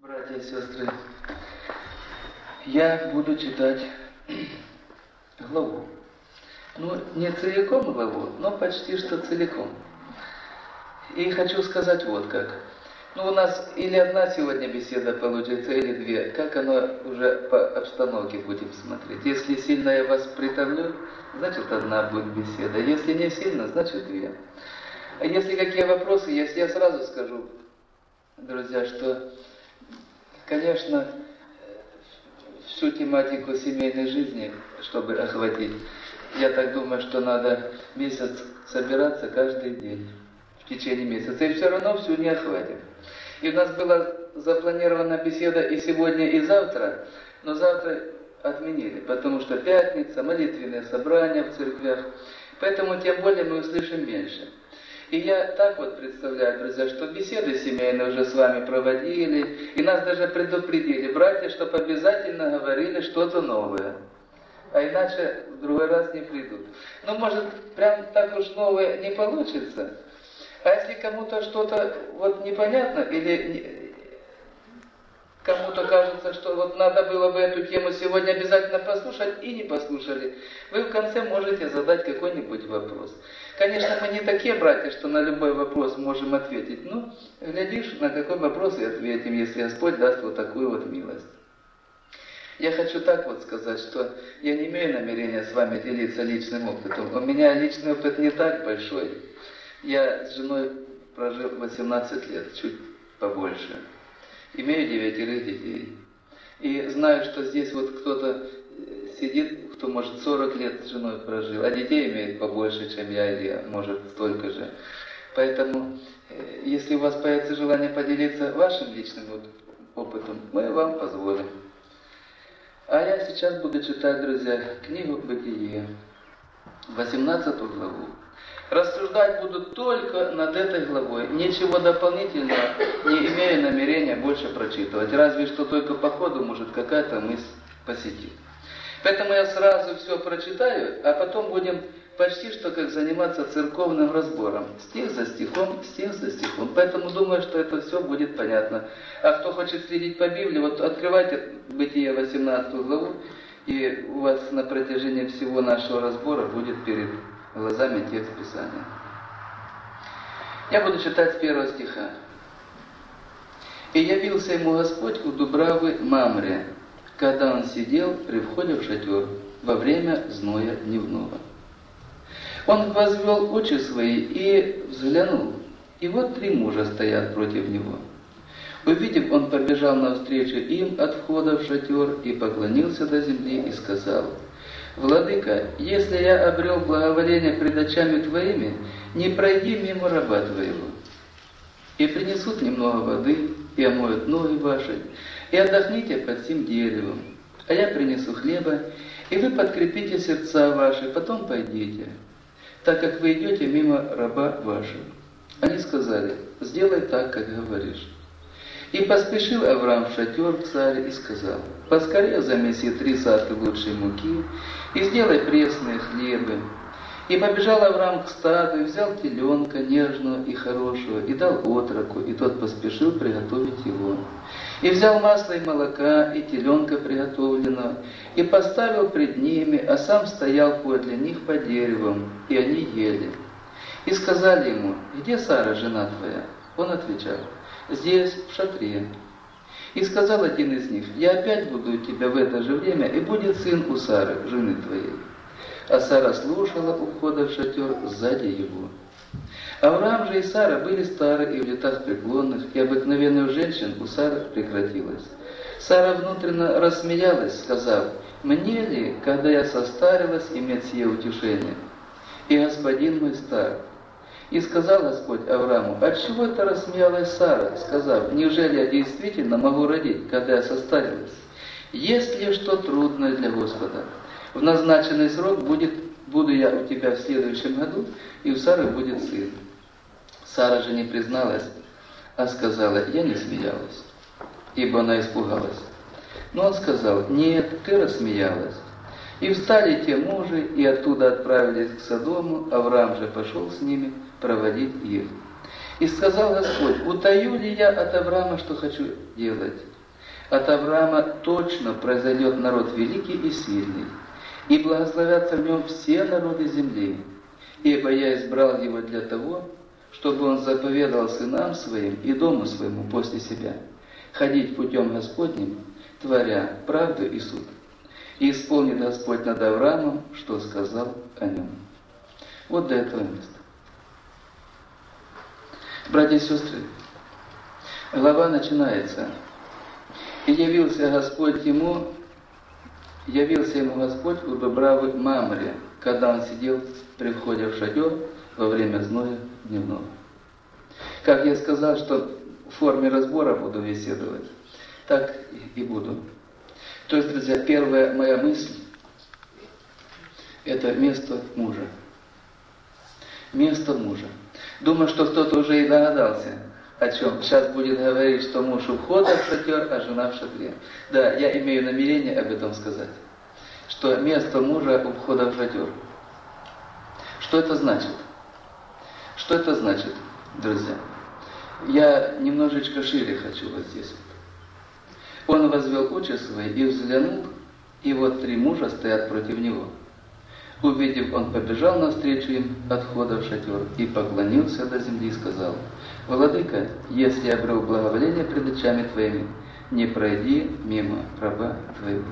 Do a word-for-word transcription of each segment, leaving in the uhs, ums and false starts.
Братья и сестры, я буду читать главу. Ну, не целиком главу, но почти что целиком. И хочу сказать вот как. Ну, у нас или одна сегодня беседа получится, или две. Как оно уже по обстановке будем смотреть. Если сильно я вас притомлю, значит одна будет беседа. Если не сильно, значит две. А если какие вопросы есть, я сразу скажу, друзья, что, конечно, всю тематику семейной жизни, чтобы охватить, я так думаю, что надо месяц собираться каждый день, в течение месяца, и все равно всю не охватим. И у нас была запланирована беседа и сегодня, и завтра, но завтра отменили, потому что пятница, молитвенные собрания в церквях, поэтому тем более мы услышим меньше. И я так вот представляю, друзья, что беседы семейные уже с вами проводили, и нас даже предупредили, братья, чтобы обязательно говорили что-то новое, а иначе в другой раз не придут. Ну, может, прям так уж новое не получится, а если кому-то что-то вот непонятно, или кому-то кажется, что вот надо было бы эту тему сегодня обязательно послушать, и не послушали, вы в конце можете задать какой-нибудь вопрос. Конечно, мы не такие братья, что на любой вопрос можем ответить. Ну, глядишь, на какой вопрос и ответим, если Господь даст вот такую вот милость. Я хочу так вот сказать, что я не имею намерения с вами делиться личным опытом. У меня личный опыт не так большой. Я с женой прожил восемнадцать лет, чуть побольше. Имею девятерых детей. И знаю, что здесь вот кто-то сидит, кто, может, сорок лет с женой прожил, а детей имеет побольше, чем я, или, может, столько же. Поэтому, если у вас появится желание поделиться вашим личным опытом, мы вам позволим. А я сейчас буду читать, друзья, книгу «Бытие», восемнадцатую главу. Рассуждать буду только над этой главой. Ничего дополнительного не имею намерения больше прочитывать. Разве что только по ходу, может, какая-то мысль посетит. Поэтому я сразу все прочитаю, а потом будем почти что как заниматься церковным разбором. Стих за стихом, стих за стихом. Поэтому думаю, что это все будет понятно. А кто хочет следить по Библии, вот открывайте Бытие восемнадцатую главу, и у вас на протяжении всего нашего разбора будет перед глазами текст Писания. Я буду читать с первого стиха. «И явился ему Господь у Дубравы Мамре, когда он сидел при входе в шатер во время зноя дневного. Он возвел очи свои и взглянул, и вот три мужа стоят против него. Увидев, он побежал навстречу им от входа в шатер и поклонился до земли и сказал: Владыка, если я обрел благоволение пред очами Твоими, не пройди мимо раба Твоего. И принесут немного воды, и омоют ноги ваши, и отдохните под сим деревом. А я принесу хлеба, и вы подкрепите сердца ваши, потом пойдите, так как вы идете мимо раба вашего. Они сказали: сделай так, как говоришь. И поспешил Авраам в шатер к царю и сказал: поскорее замеси три саты лучшей муки и сделай пресные хлебы. И побежал Авраам к стаду, и взял теленка нежного и хорошего, и дал отроку, и тот поспешил приготовить его. И взял масло и молока, и теленка приготовленного, и поставил пред ними, а сам стоял подле них под деревом, и они ели. И сказали ему: где Сара, жена твоя? Он отвечал: здесь, в шатре. И сказал один из них: я опять буду у тебя в это же время, и будет сын у Сары, жены твоей. А Сара слушала у входа в шатер сзади его. Авраам же и Сара были стары и в летах преклонных, и обыкновенная у женщин у Сары прекратилась. Сара внутренно рассмеялась, сказав: мне ли, когда я состарилась, иметь сие утешение? И господин мой стар. И сказал Господь Аврааму: отчего это рассмеялась Сара, сказав: неужели я действительно могу родить, когда я состарилась? Есть ли что трудное для Господа? В назначенный срок будет, буду я у тебя в следующем году, и у Сары будет сын. Сара же не призналась, а сказала: я не смеялась, ибо она испугалась. Но он сказал: нет, ты рассмеялась. И встали те мужи, и оттуда отправились к Содому, Авраам же пошел с ними проводить их. И сказал Господь: утаю ли я от Авраама, что хочу делать? От Авраама точно произойдет народ великий и сильный, и благословятся в нем все народы земли. Ибо я избрал его для того, чтобы он заповедал сынам своим и дому своему после себя ходить путем Господним, творя правду и суд. И исполнит Господь над Авраамом, что сказал о нем. Вот до этого места. Братья и сестры, глава начинается. И явился Господь ему, явился ему Господь у Дубравы Мамре, когда он сидел при входе в шатер во время зноя дневного. Как я сказал, что в форме разбора буду беседовать, так и буду. То есть, друзья, первая моя мысль – это место мужа. Место мужа. Думаю, что кто-то уже и догадался, о чем. Сейчас будет говорить, что муж у входа в шатер, а жена в шатре. Да, я имею намерение об этом сказать. Что место мужа у входа в шатер. Что это значит? Что это значит, друзья? Я немножечко шире хочу вот здесь вот. Он возвел очи свои и взглянул, и вот три мужа стоят против него. Увидев, он побежал навстречу им от входа в шатер и поклонился до земли и сказал: «Владыка, если я обрел благоволение пред очами твоими, не пройди мимо раба твоего».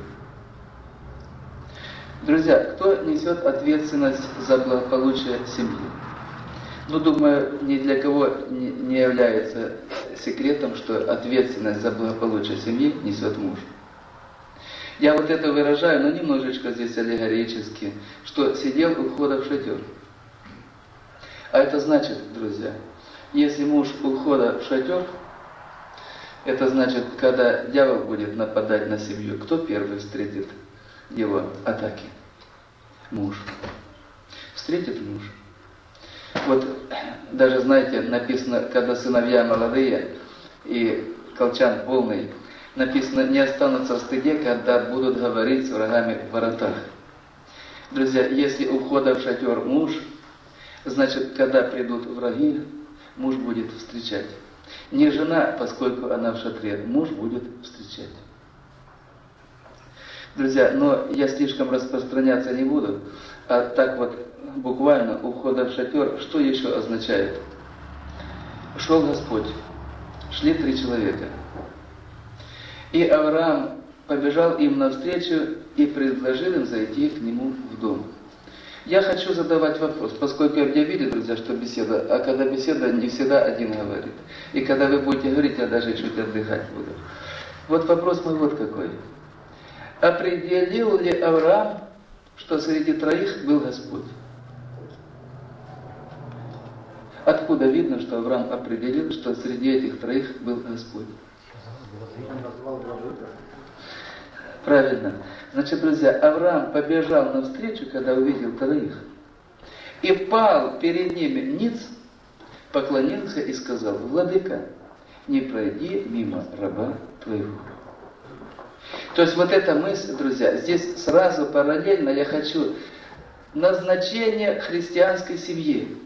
Друзья, кто несет ответственность за благополучие семьи? Ну, думаю, ни для кого не является секретом, что ответственность за благополучие семьи несет муж. Я вот это выражаю, но немножечко здесь аллегорически, что сидел у входа в шатер. А это значит, друзья, если муж у входа в шатер, это значит, когда дьявол будет нападать на семью, кто первый встретит его атаки? Муж. Встретит муж. Вот даже, знаете, написано, когда сыновья молодые и колчан полный, написано, не останутся в стыде, когда будут говорить с врагами в воротах. Друзья, если у входа в шатер муж, значит, когда придут враги, муж будет встречать. Не жена, поскольку она в шатре, муж будет встречать. Друзья, но я слишком распространяться не буду, а так вот буквально у входа в шатер, что еще означает? Шел Господь, шли три человека. И Авраам побежал им навстречу и предложил им зайти к нему в дом. Я хочу задавать вопрос, поскольку я видел, друзья, что беседа, а когда беседа, не всегда один говорит. И когда вы будете говорить, я даже чуть отдыхать буду. Вот вопрос мой вот какой. Определил ли Авраам, что среди троих был Господь? Откуда видно, что Авраам определил, что среди этих троих был Господь? Правильно. Значит, друзья, Авраам побежал навстречу, когда увидел троих, и пал перед ними ниц, поклонился и сказал: «Владыка, не пройди мимо раба твоего». То есть вот эта мысль, друзья, здесь сразу параллельно я хочу назначение христианской семьи.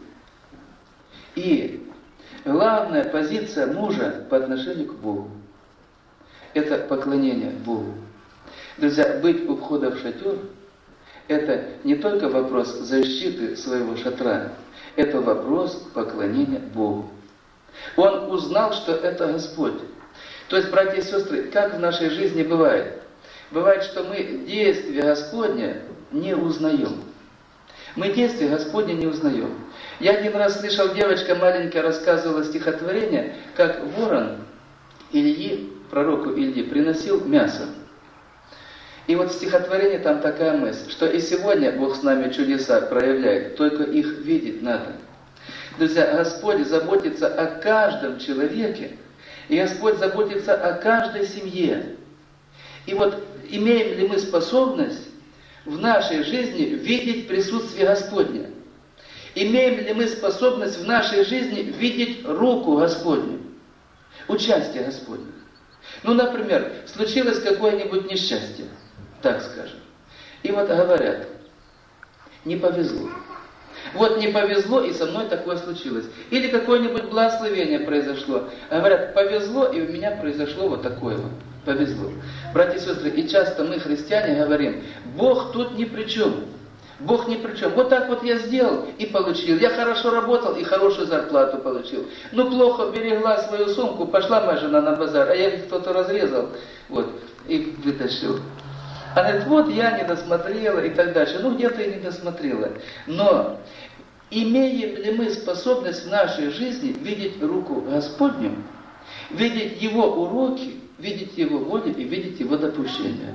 И главная позиция мужа по отношению к Богу – это поклонение Богу. Друзья, быть у входа в шатер – это не только вопрос защиты своего шатра, это вопрос поклонения Богу. Он узнал, что это Господь. То есть, братья и сестры, как в нашей жизни бывает? Бывает, что мы действия Господня не узнаем. Мы действия Господня не узнаем. Я один раз слышал, девочка маленькая рассказывала стихотворение, как ворон Ильи, пророку Ильи, приносил мясо. И вот в стихотворении там такая мысль, что и сегодня Бог с нами чудеса проявляет, только их видеть надо. Друзья, Господь заботится о каждом человеке, и Господь заботится о каждой семье. И вот имеем ли мы способность в нашей жизни видеть присутствие Господня? Имеем ли мы способность в нашей жизни видеть руку Господню? Участие Господне? Ну, например, случилось какое-нибудь несчастье, так скажем. И вот говорят, не повезло. Вот не повезло, и со мной такое случилось. Или какое-нибудь благословение произошло. Говорят, повезло, и у меня произошло вот такое вот. Повезло. Братья и сестры, и часто мы, христиане, говорим, Бог тут ни при чем. Бог ни при чем. Вот так вот я сделал и получил. Я хорошо работал и хорошую зарплату получил. Ну, плохо берегла свою сумку, пошла моя жена на базар, а я кто-то разрезал, вот, и вытащил. Она говорит, вот я не досмотрела и так дальше. Ну, где-то и не досмотрела. Но имеем ли мы способность в нашей жизни видеть руку Господню, видеть Его уроки, видеть Его волю и видеть Его допущения?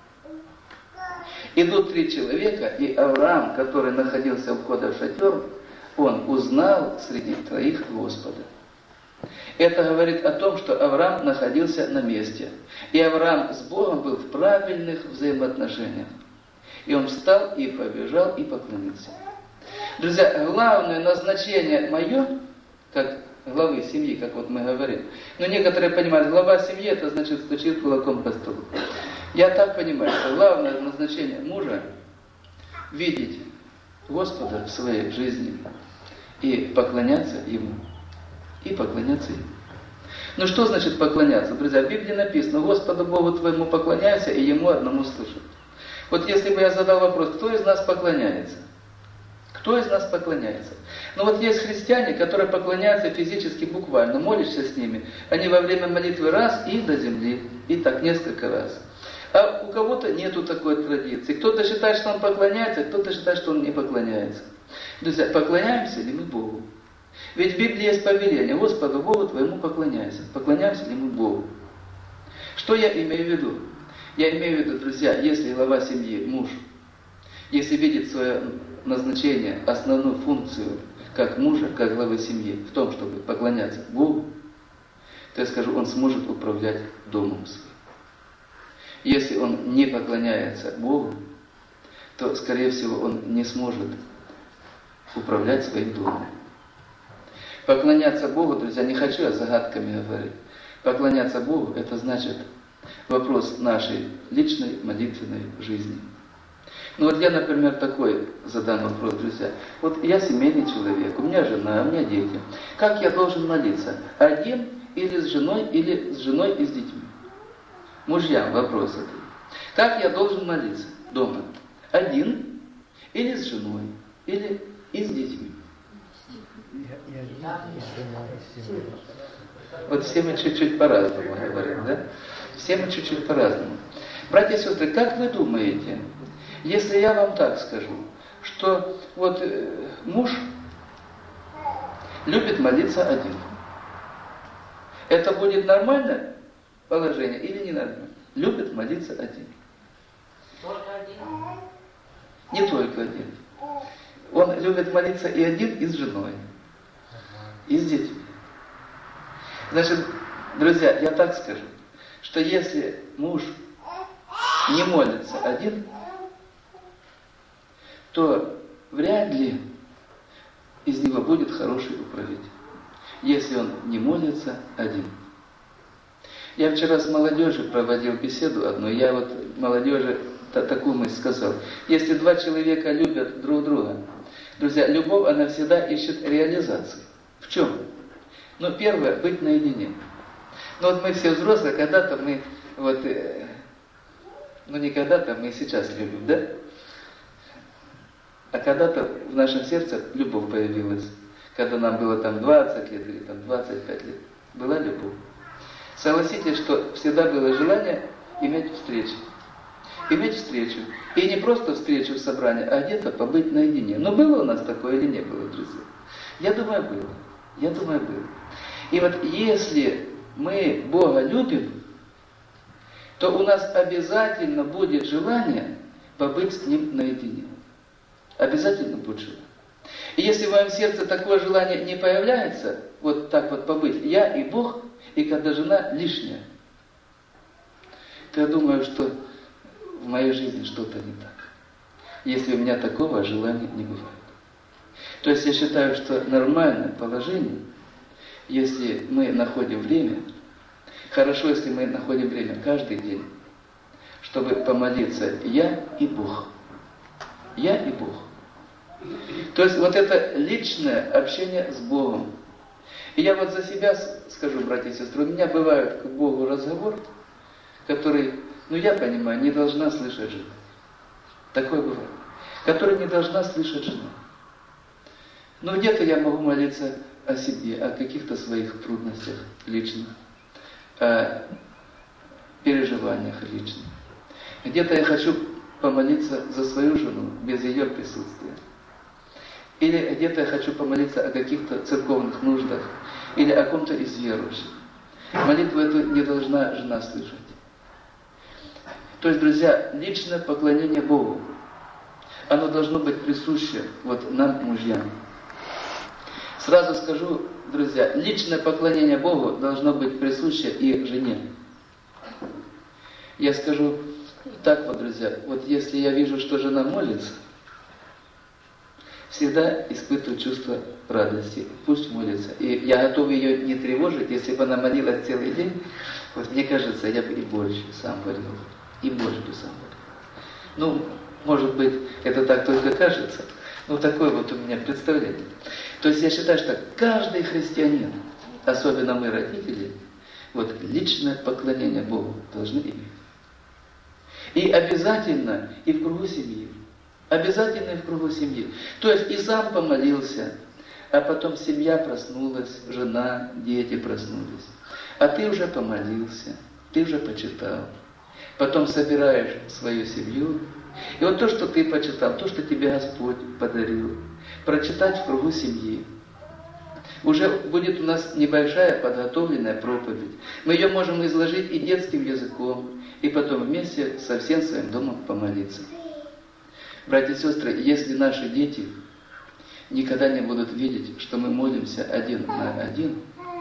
Идут три человека, и Авраам, который находился у входа в шатер, он узнал среди троих Господа. Это говорит о том, что Авраам находился на месте. И Авраам с Богом был в правильных взаимоотношениях. И он встал и побежал и поклонился. Друзья, главное назначение мое, как главы семьи, как вот мы говорим. Но некоторые понимают, глава семьи, это значит стучит кулаком по столу. Я так понимаю, что главное назначение мужа – видеть Господа в своей жизни и поклоняться Ему. И поклоняться Ему. Ну что значит поклоняться? Друзья, в Библии написано, Господу Богу твоему поклоняйся и Ему одному служи. Вот если бы я задал вопрос, кто из нас поклоняется? Кто из нас поклоняется? Ну вот есть христиане, которые поклоняются физически, буквально, молишься с ними. Они во время молитвы раз и до земли, и так несколько раз. А у кого-то нету такой традиции. Кто-то считает, что он поклоняется, кто-то считает, что он не поклоняется. Друзья, поклоняемся ли мы Богу? Ведь в Библии есть повеление, Господу Богу твоему поклоняйся. Поклоняемся ли мы Богу? Что я имею в виду? Я имею в виду, друзья, если глава семьи, муж, если видит свое назначение, основную функцию, как мужа, как главы семьи, в том, чтобы поклоняться Богу, то я скажу, он сможет управлять домом своим. Если он не поклоняется Богу, то, скорее всего, он не сможет управлять своим домом. Поклоняться Богу, друзья, не хочу я загадками говорить. Поклоняться Богу, это значит вопрос нашей личной молитвенной жизни. Ну вот я, например, такой задам вопрос, друзья. Вот я семейный человек, у меня жена, у меня дети. Как я должен молиться? Один или с женой, или с женой и с детьми? Мужьям вопрос этот. Как я должен молиться дома? Один или с женой, или и с детьми? Вот все мы чуть-чуть по-разному говорим, да? Все мы чуть-чуть по-разному. Братья и сестры, как вы думаете, если я вам так скажу, что вот э, муж любит молиться один, это будет нормальное положение или не нормально? Любит молиться один. Только один? Не только один. Он любит молиться и один, и с женой, и с детьми. Значит, друзья, я так скажу, что если муж не молится один, то вряд ли из него будет хороший управитель, если он не молится один. Я вчера с молодежью проводил беседу одну, я вот молодежи такую мысль сказал. Если два человека любят друг друга, друзья, любовь, она всегда ищет реализации. В чем? Ну, первое, быть наедине. Ну, вот мы все взрослые, когда-то мы, вот, э, ну, не когда-то, мы сейчас любим, да? А когда-то в нашем сердце любовь появилась. Когда нам было там двадцать лет или там двадцать пять лет. Была любовь. Согласитесь, что всегда было желание иметь встречу. Иметь встречу. И не просто встречу в собрании, а где-то побыть наедине. Но было у нас такое или не было, друзья? Я думаю, было. Я думаю, было. И вот если мы Бога любим, то у нас обязательно будет желание побыть с Ним наедине. Обязательно будет желание. И если в моем сердце такое желание не появляется, вот так вот побыть, я и Бог, и когда жена лишняя, то я думаю, что в моей жизни что-то не так. Если у меня такого желания не бывает. То есть я считаю, что нормальное положение, если мы находим время, хорошо, если мы находим время каждый день, чтобы помолиться я и Бог. Я и Бог. То есть вот это личное общение с Богом. И я вот за себя скажу, братья и сестры, у меня бывает к Богу разговор, который, ну я понимаю, не должна слышать жена. Такое бывает. Который не должна слышать жена. Но где-то я могу молиться о себе, о каких-то своих трудностях личных, о переживаниях личных. Где-то я хочу помолиться за свою жену без ее присутствия. Или где-то я хочу помолиться о каких-то церковных нуждах, или о ком-то из верующих. Молитву эту не должна жена слышать. То есть, друзья, личное поклонение Богу, оно должно быть присуще вот нам, мужьям. Сразу скажу, друзья, личное поклонение Богу должно быть присуще и жене. Я скажу так вот, друзья, вот если я вижу, что жена молится, всегда испытываю чувство радости. Пусть молится. И я готов ее не тревожить, если бы она молилась целый день. Вот мне кажется, я бы и борщ сам варил. И борщ бы сам варил. Ну, может быть, это так только кажется. Ну, такое вот у меня представление. То есть я считаю, что каждый христианин, особенно мы, родители, вот личное поклонение Богу должны иметь. И обязательно и в кругу семьи. Обязательно и в кругу семьи. То есть и сам помолился, а потом семья проснулась, жена, дети проснулись. А ты уже помолился, ты уже почитал. Потом собираешь свою семью. И вот то, что ты почитал, то, что тебе Господь подарил, прочитать в кругу семьи. Уже будет у нас небольшая подготовленная проповедь. Мы ее можем изложить и детским языком, и потом вместе со всем своим домом помолиться. Братья и сестры, если наши дети никогда не будут видеть, что мы молимся один на один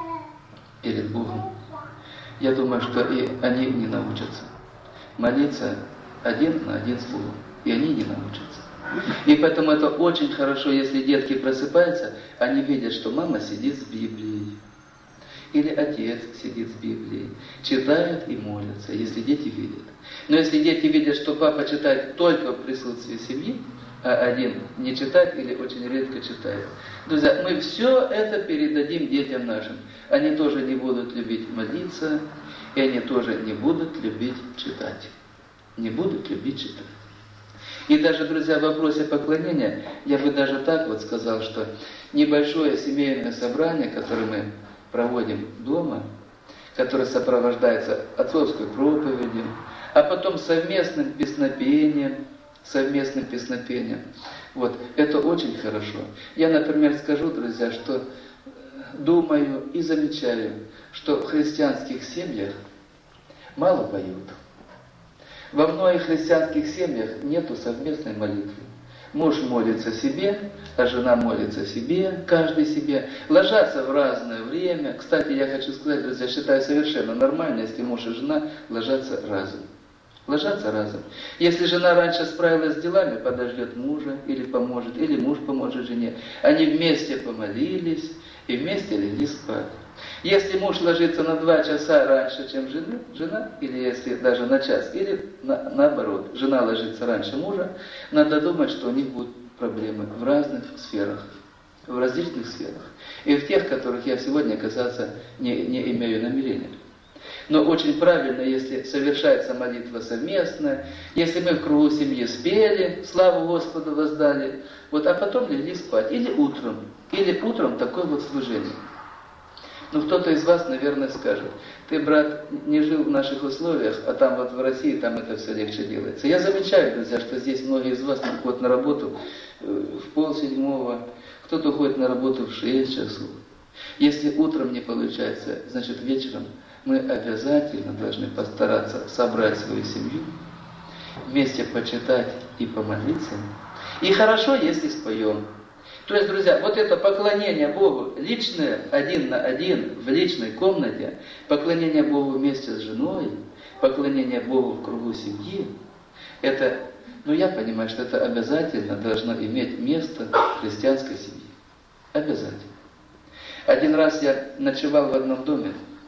перед Богом, я думаю, что и они не научатся молиться один на один с Богом. И они не научатся. И поэтому это очень хорошо, если детки просыпаются, они видят, что мама сидит с Библией. Или отец сидит с Библией. Читают и молятся, если дети видят. Но если дети видят, что папа читает только в присутствии семьи, а один не читает или очень редко читает. Друзья, мы все это передадим детям нашим. Они тоже не будут любить молиться, и они тоже не будут любить читать. Не будут любить читать. И даже, друзья, в вопросе поклонения, я бы даже так вот сказал, что небольшое семейное собрание, которое мы проводим дома, которое сопровождается отцовской проповедью, а потом совместным песнопением, совместным песнопением, вот, это очень хорошо. Я, например, скажу, друзья, что думаю и замечаю, что в христианских семьях мало поют. Во многих христианских семьях нету совместной молитвы. Муж молится себе, а жена молится себе, каждый себе. Ложатся в разное время. Кстати, я хочу сказать, друзья, считаю совершенно нормально, если муж и жена ложатся разом. Ложатся разом. Если жена раньше справилась с делами, подождет мужа или поможет, или муж поможет жене. Они вместе помолились и вместе легли спать. Если муж ложится на два часа раньше, чем жена, жена, или если даже на час, или на, наоборот, жена ложится раньше мужа, надо думать, что у них будут проблемы в разных сферах, в различных сферах. И в тех, которых я сегодня касаться не, не имею намерения. Но очень правильно, если совершается молитва совместная, если мы в кругу семьи спели, славу Господу воздали, вот, а потом легли спать, или утром, или утром такое вот служение. Ну, кто-то из вас, наверное, скажет, ты, брат, не жил в наших условиях, а там вот в России, там это все легче делается. Я замечаю, друзья, что здесь многие из вас ходят на работу в полседьмого, кто-то ходит на работу в шесть часов. Если утром не получается, значит вечером мы обязательно должны постараться собрать свою семью, вместе почитать и помолиться. И хорошо, если споем. То есть, друзья, вот это поклонение Богу личное, один на один, в личной комнате, поклонение Богу вместе с женой, поклонение Богу в кругу семьи, это, ну я понимаю, что это обязательно должно иметь место в христианской семье. Обязательно. Один раз я ночевал в одном доме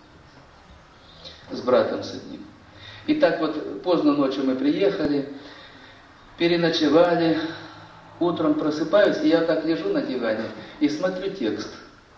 с братом с одним. И так вот поздно ночью мы приехали, переночевали, Утром просыпаюсь, и я так лежу на диване и смотрю текст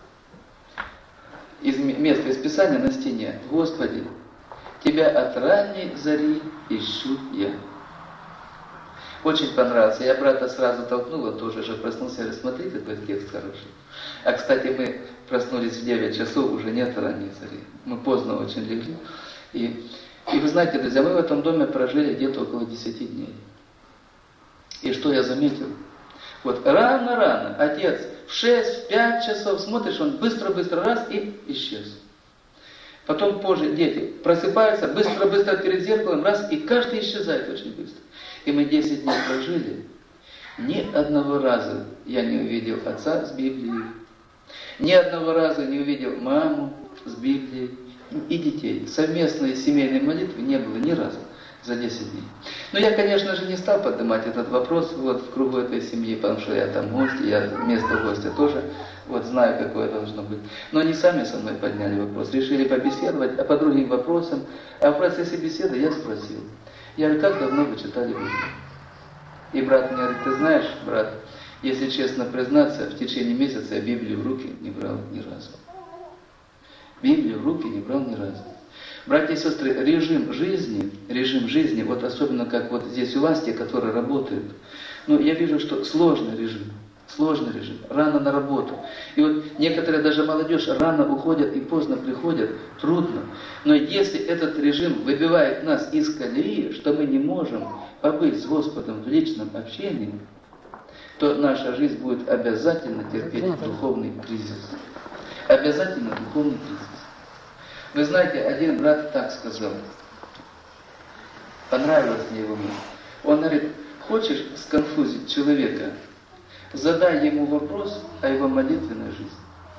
из места из Писания на стене. Господи, Тебя от ранней зари ищу я. Очень понравился. Я брата сразу толкнула, тоже же проснулся, говорю, смотри, какой текст хороший. А, кстати, мы проснулись в девять часов, уже нет ранней зари. Мы поздно очень легли. И, и вы знаете, друзья, мы в этом доме прожили где-то около десяти дней. И что я заметил? Вот рано-рано отец в шесть, в пять часов смотришь, он быстро-быстро раз и исчез. Потом позже дети просыпаются, быстро-быстро перед зеркалом, раз, и каждый исчезает очень быстро. И мы десять дней прожили, ни одного раза я не увидел отца с Библией, ни одного раза не увидел маму с Библией и детей. Совместной семейной молитвы не было ни разу за десять дней. Но я, конечно же, не стал поднимать этот вопрос вот, в кругу этой семьи, потому что я там гость, я место гостя тоже вот, знаю, какое должно быть. Но они сами со мной подняли вопрос, решили побеседовать, а по другим вопросам. А в процессе беседы я спросил. Я говорю, как давно вы читали Библию? И брат мне говорит, ты знаешь, брат, если честно признаться, в течение месяца я Библию в руки не брал ни разу. Библию в руки не брал ни разу. Братья и сестры, режим жизни, режим жизни, вот особенно как вот здесь у вас, те, которые работают, ну, я вижу, что сложный режим, сложный режим, рано на работу. И вот некоторые даже молодежь рано уходят и поздно приходят, трудно. Но если этот режим выбивает нас из колеи, что мы не можем побыть с Господом в личном общении, то наша жизнь будет обязательно терпеть духовный кризис. Обязательно духовный кризис. Вы знаете, один брат так сказал, понравилось мне его мысль. Он говорит, хочешь сконфузить человека, задай ему вопрос о его молитвенной жизни.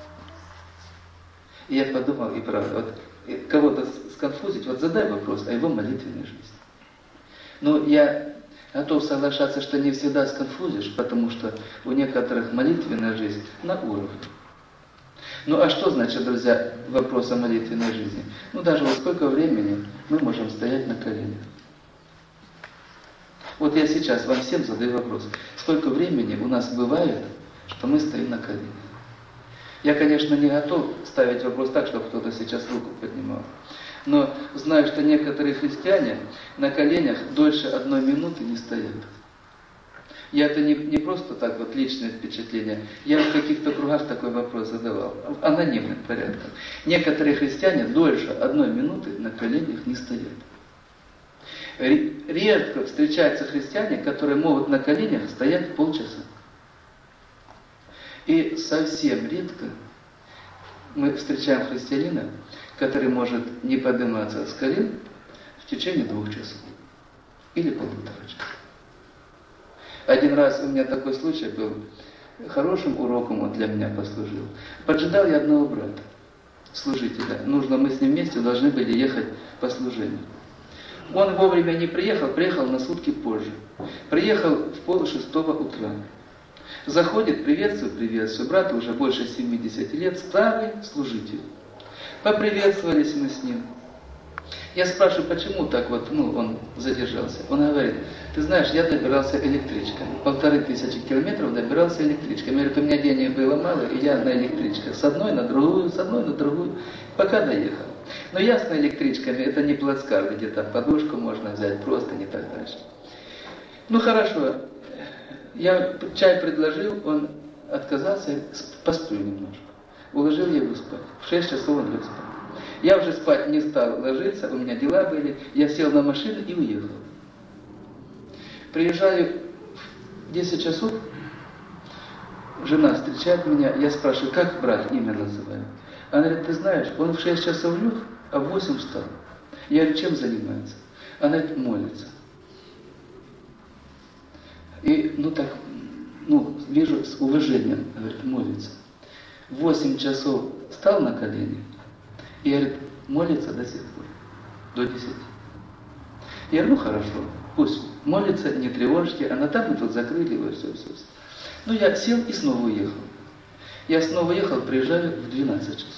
И я подумал, и правда, вот кого-то сконфузить, вот задай вопрос о его молитвенной жизни. Но я готов соглашаться, что не всегда сконфузишь, потому что у некоторых молитвенная жизнь на уровне. Ну а что значит, друзья, вопрос о молитвенной жизни? Ну даже вот сколько времени мы можем стоять на коленях? Вот я сейчас вам всем задаю вопрос. Сколько времени у нас бывает, что мы стоим на коленях? Я, конечно, не готов ставить вопрос так, чтобы кто-то сейчас руку поднимал. Но знаю, что некоторые христиане на коленях дольше одной минуты не стоят. Я это не, не просто так вот личное впечатление. Я в каких-то кругах такой вопрос задавал. Анонимным порядком. Некоторые христиане дольше одной минуты на коленях не стоят. Редко встречаются христиане, которые могут на коленях стоять полчаса. И совсем редко мы встречаем христианина, который может не подниматься с колен в течение двух часов. Или полутора часа. Один раз у меня такой случай был, хорошим уроком он для меня послужил. Поджидал я одного брата, служителя. Нужно, мы с ним вместе должны были ехать по служению. Он вовремя не приехал, приехал на сутки позже. Приехал в пол шестого утра. Заходит, приветствую, приветствую. Брату уже больше семидесяти лет, старый служитель. Поприветствовались мы с ним. Я спрашиваю, почему так вот, ну, он задержался. Он говорит, ты знаешь, я добирался электричками. Полторы тысячи километров добирался электричками. Я говорю, у меня денег было мало, и я на электричках. С одной на другую, с одной на другую, пока доехал. Но ясно, электричками, это не плацкарт, где там подушку можно взять, просто не так дальше. Ну хорошо, я чай предложил, он отказался, посплю немножко. Уложил его спать. В шесть часов он лег спать. Я уже спать не стал ложиться, у меня дела были. Я сел на машину и уехал. Приезжаю в десять часов, жена встречает меня, я спрашиваю, как брат имя называю? Она говорит, ты знаешь, он в шесть часов лег, а в восемь встал. Я говорю, чем занимается? Она говорит, молится. И, ну так, ну, вижу с уважением, говорит, молится. В восемь часов встал на колени, и говорит, молится до сих пор, до десяти. Я говорю, ну хорошо, пусть молится, не тревожьте, а на там мы тут закрыли его, все, все, все. Ну я сел и снова уехал. Я снова ехал, приезжаю в двенадцать часов.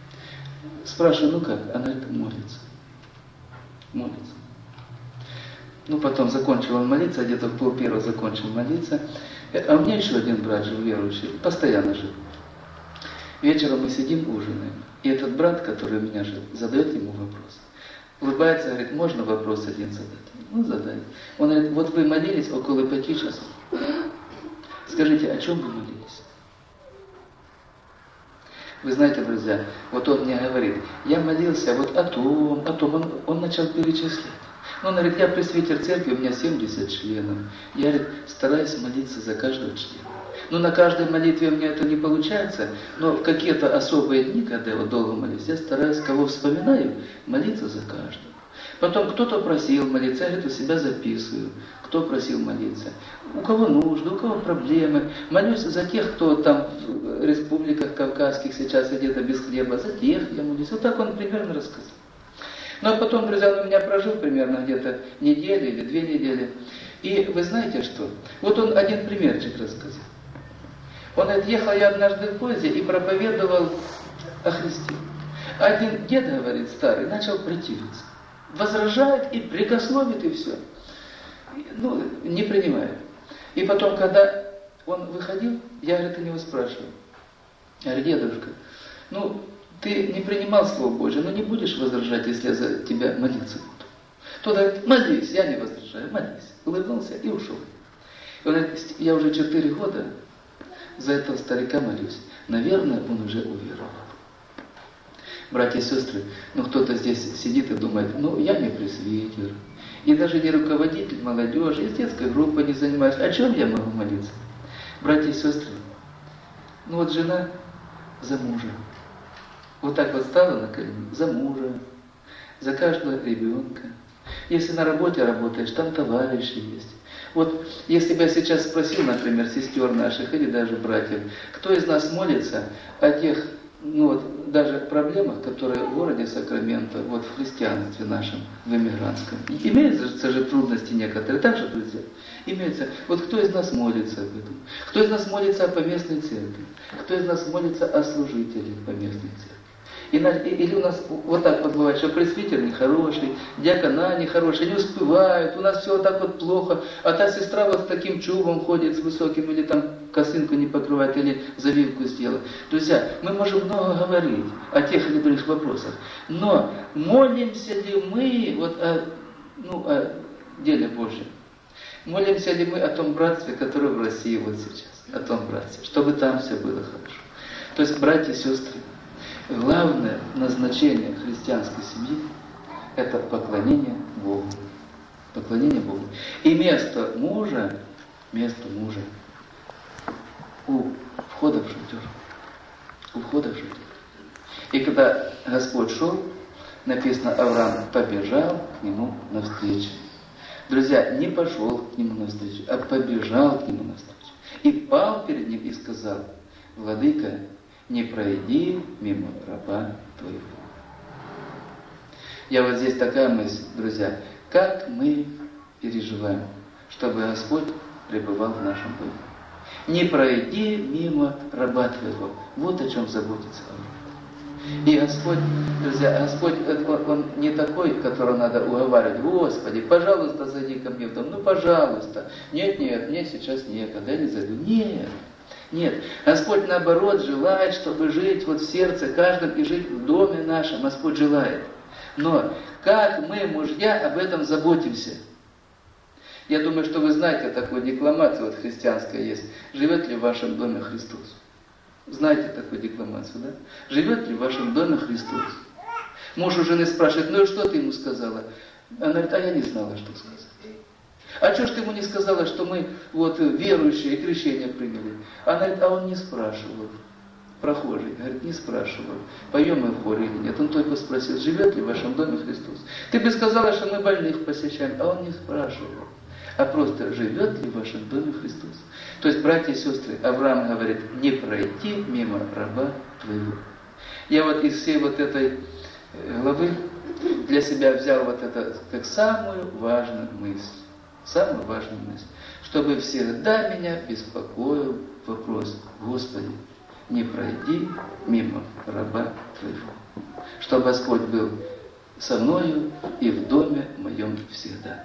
Спрашиваю, ну как? Она говорит, молится. Молится. Ну, потом закончил он молиться, где-то в пол первого закончил молиться. А у меня еще один брат жил, верующий, постоянно жил. Вечером мы сидим, ужинаем. И этот брат, который у меня жил, задает ему вопрос. Улыбается, говорит, можно вопрос один задать? Ну, задай. Он говорит, вот вы молились около пяти часов. Скажите, о чем вы молились? Вы знаете, друзья, вот он мне говорит, я молился вот о том, о том, он, он начал перечислять. Он говорит, я пресвитер церкви, у меня семьдесят членов. Я, говорит, стараюсь молиться за каждого члена. Ну, на каждой молитве у меня это не получается, но в какие-то особые дни, когда я вот долго молюсь, я стараюсь, кого вспоминаю, молиться за каждого. Потом кто-то просил молиться, я, говорит, у себя записываю, кто просил молиться. У кого нужды, у кого проблемы. Молюсь за тех, кто там в республиках кавказских сейчас где-то без хлеба, за тех я молюсь. Вот так он примерно рассказал. Ну, а потом, друзья, он у меня прожил примерно где-то неделю или две недели. И вы знаете что? Вот он один примерчик рассказал. Он отъехал я однажды в поезде и проповедовал о Христе. Один дед, говорит, старый, начал противиться. Возражает и прикословит, и все. Ну, не принимает. И потом, когда он выходил, я, говорит, у него спрашиваю. Я говорю, дедушка, ну, ты не принимал Слово Божие, но не будешь возражать, если я за тебя молиться буду. Тот говорит, молись, я не возражаю, молись. Улыбнулся и ушел. И он говорит, я уже четыре года за этого старика молюсь. Наверное, он уже уверовал. Братья и сестры, ну кто-то здесь сидит и думает, ну я не пресвитер, и даже не руководитель молодежи, из детской группы не занимаюсь. О чем я могу молиться? Братья и сестры, ну вот жена за мужа. Вот так вот стала на колени, за мужа, за каждого ребенка. Если на работе работаешь, там товарищи есть. Вот если бы я сейчас спросил, например, сестер наших или даже братьев, кто из нас молится о тех, ну вот, даже проблемах, которые в городе Сакраменто, вот в христианстве нашем, в эмигрантском. Имеются же трудности некоторые, так же, друзья? Имеются. Вот кто из нас молится об этом? Кто из нас молится о поместной церкви? Кто из нас молится о служителях поместной церкви? Или у нас вот так вот бывает, что пресвитер нехороший, диакона нехороший, не успевают, у нас все вот так вот плохо, а та сестра вот с таким чубом ходит, с высоким, или там косынку не покрывает, или завивку сделает. Друзья, мы можем много говорить о тех или других вопросах, но молимся ли мы вот о, ну, о деле Божьем? Молимся ли мы о том братстве, которое в России вот сейчас, о том братстве, чтобы там все было хорошо? То есть, братья и сестры, главное назначение христианской семьи – это поклонение Богу. Поклонение Богу. И место мужа, место мужа у входа в шатер. У входа в шатер. И когда Господь шел, написано, Авраам побежал к нему навстречу. Друзья, не пошел к нему навстречу, а побежал к нему навстречу. И пал перед ним и сказал, Владыка, не пройди мимо раба твоего. Я вот здесь такая мысль, друзья, как мы переживаем, чтобы Господь пребывал в нашем доме. Не пройди мимо раба твоего. Вот о чем заботится Авраам. И Господь, друзья, Господь, он, он не такой, которого надо уговаривать. Господи, пожалуйста, зайди ко мне в дом. Ну, пожалуйста. Нет, нет, мне сейчас некогда, я не зайду. Нет. Нет, Господь наоборот желает, чтобы жить вот в сердце каждом и жить в доме нашем. Господь желает. Но как мы, мужья, об этом заботимся? Я думаю, что вы знаете такую декламацию, вот христианская есть. Живет ли в вашем доме Христос? Знаете такую декламацию, да? Живет ли в вашем доме Христос? Муж у жены спрашивает, ну и что ты ему сказала? Она говорит, а я не знала, что сказать. А что ж ты ему не сказала, что мы вот верующие и крещение приняли? Она говорит, а он не спрашивал. Прохожий, говорит, не спрашивал, поем мы в хоре или нет. Он только спросил, живет ли в вашем доме Христос? Ты бы сказала, что мы больных посещаем, а он не спрашивал. А просто, живет ли в вашем доме Христос? То есть, братья и сестры, Авраам говорит, не пройти мимо раба твоего. Я вот из всей вот этой главы для себя взял вот это как самую важную мысль. Самую важную мысль. Чтобы всегда меня беспокоил вопрос, Господи, не пройди мимо раба твоего. Чтобы Господь был со мною и в доме моем всегда.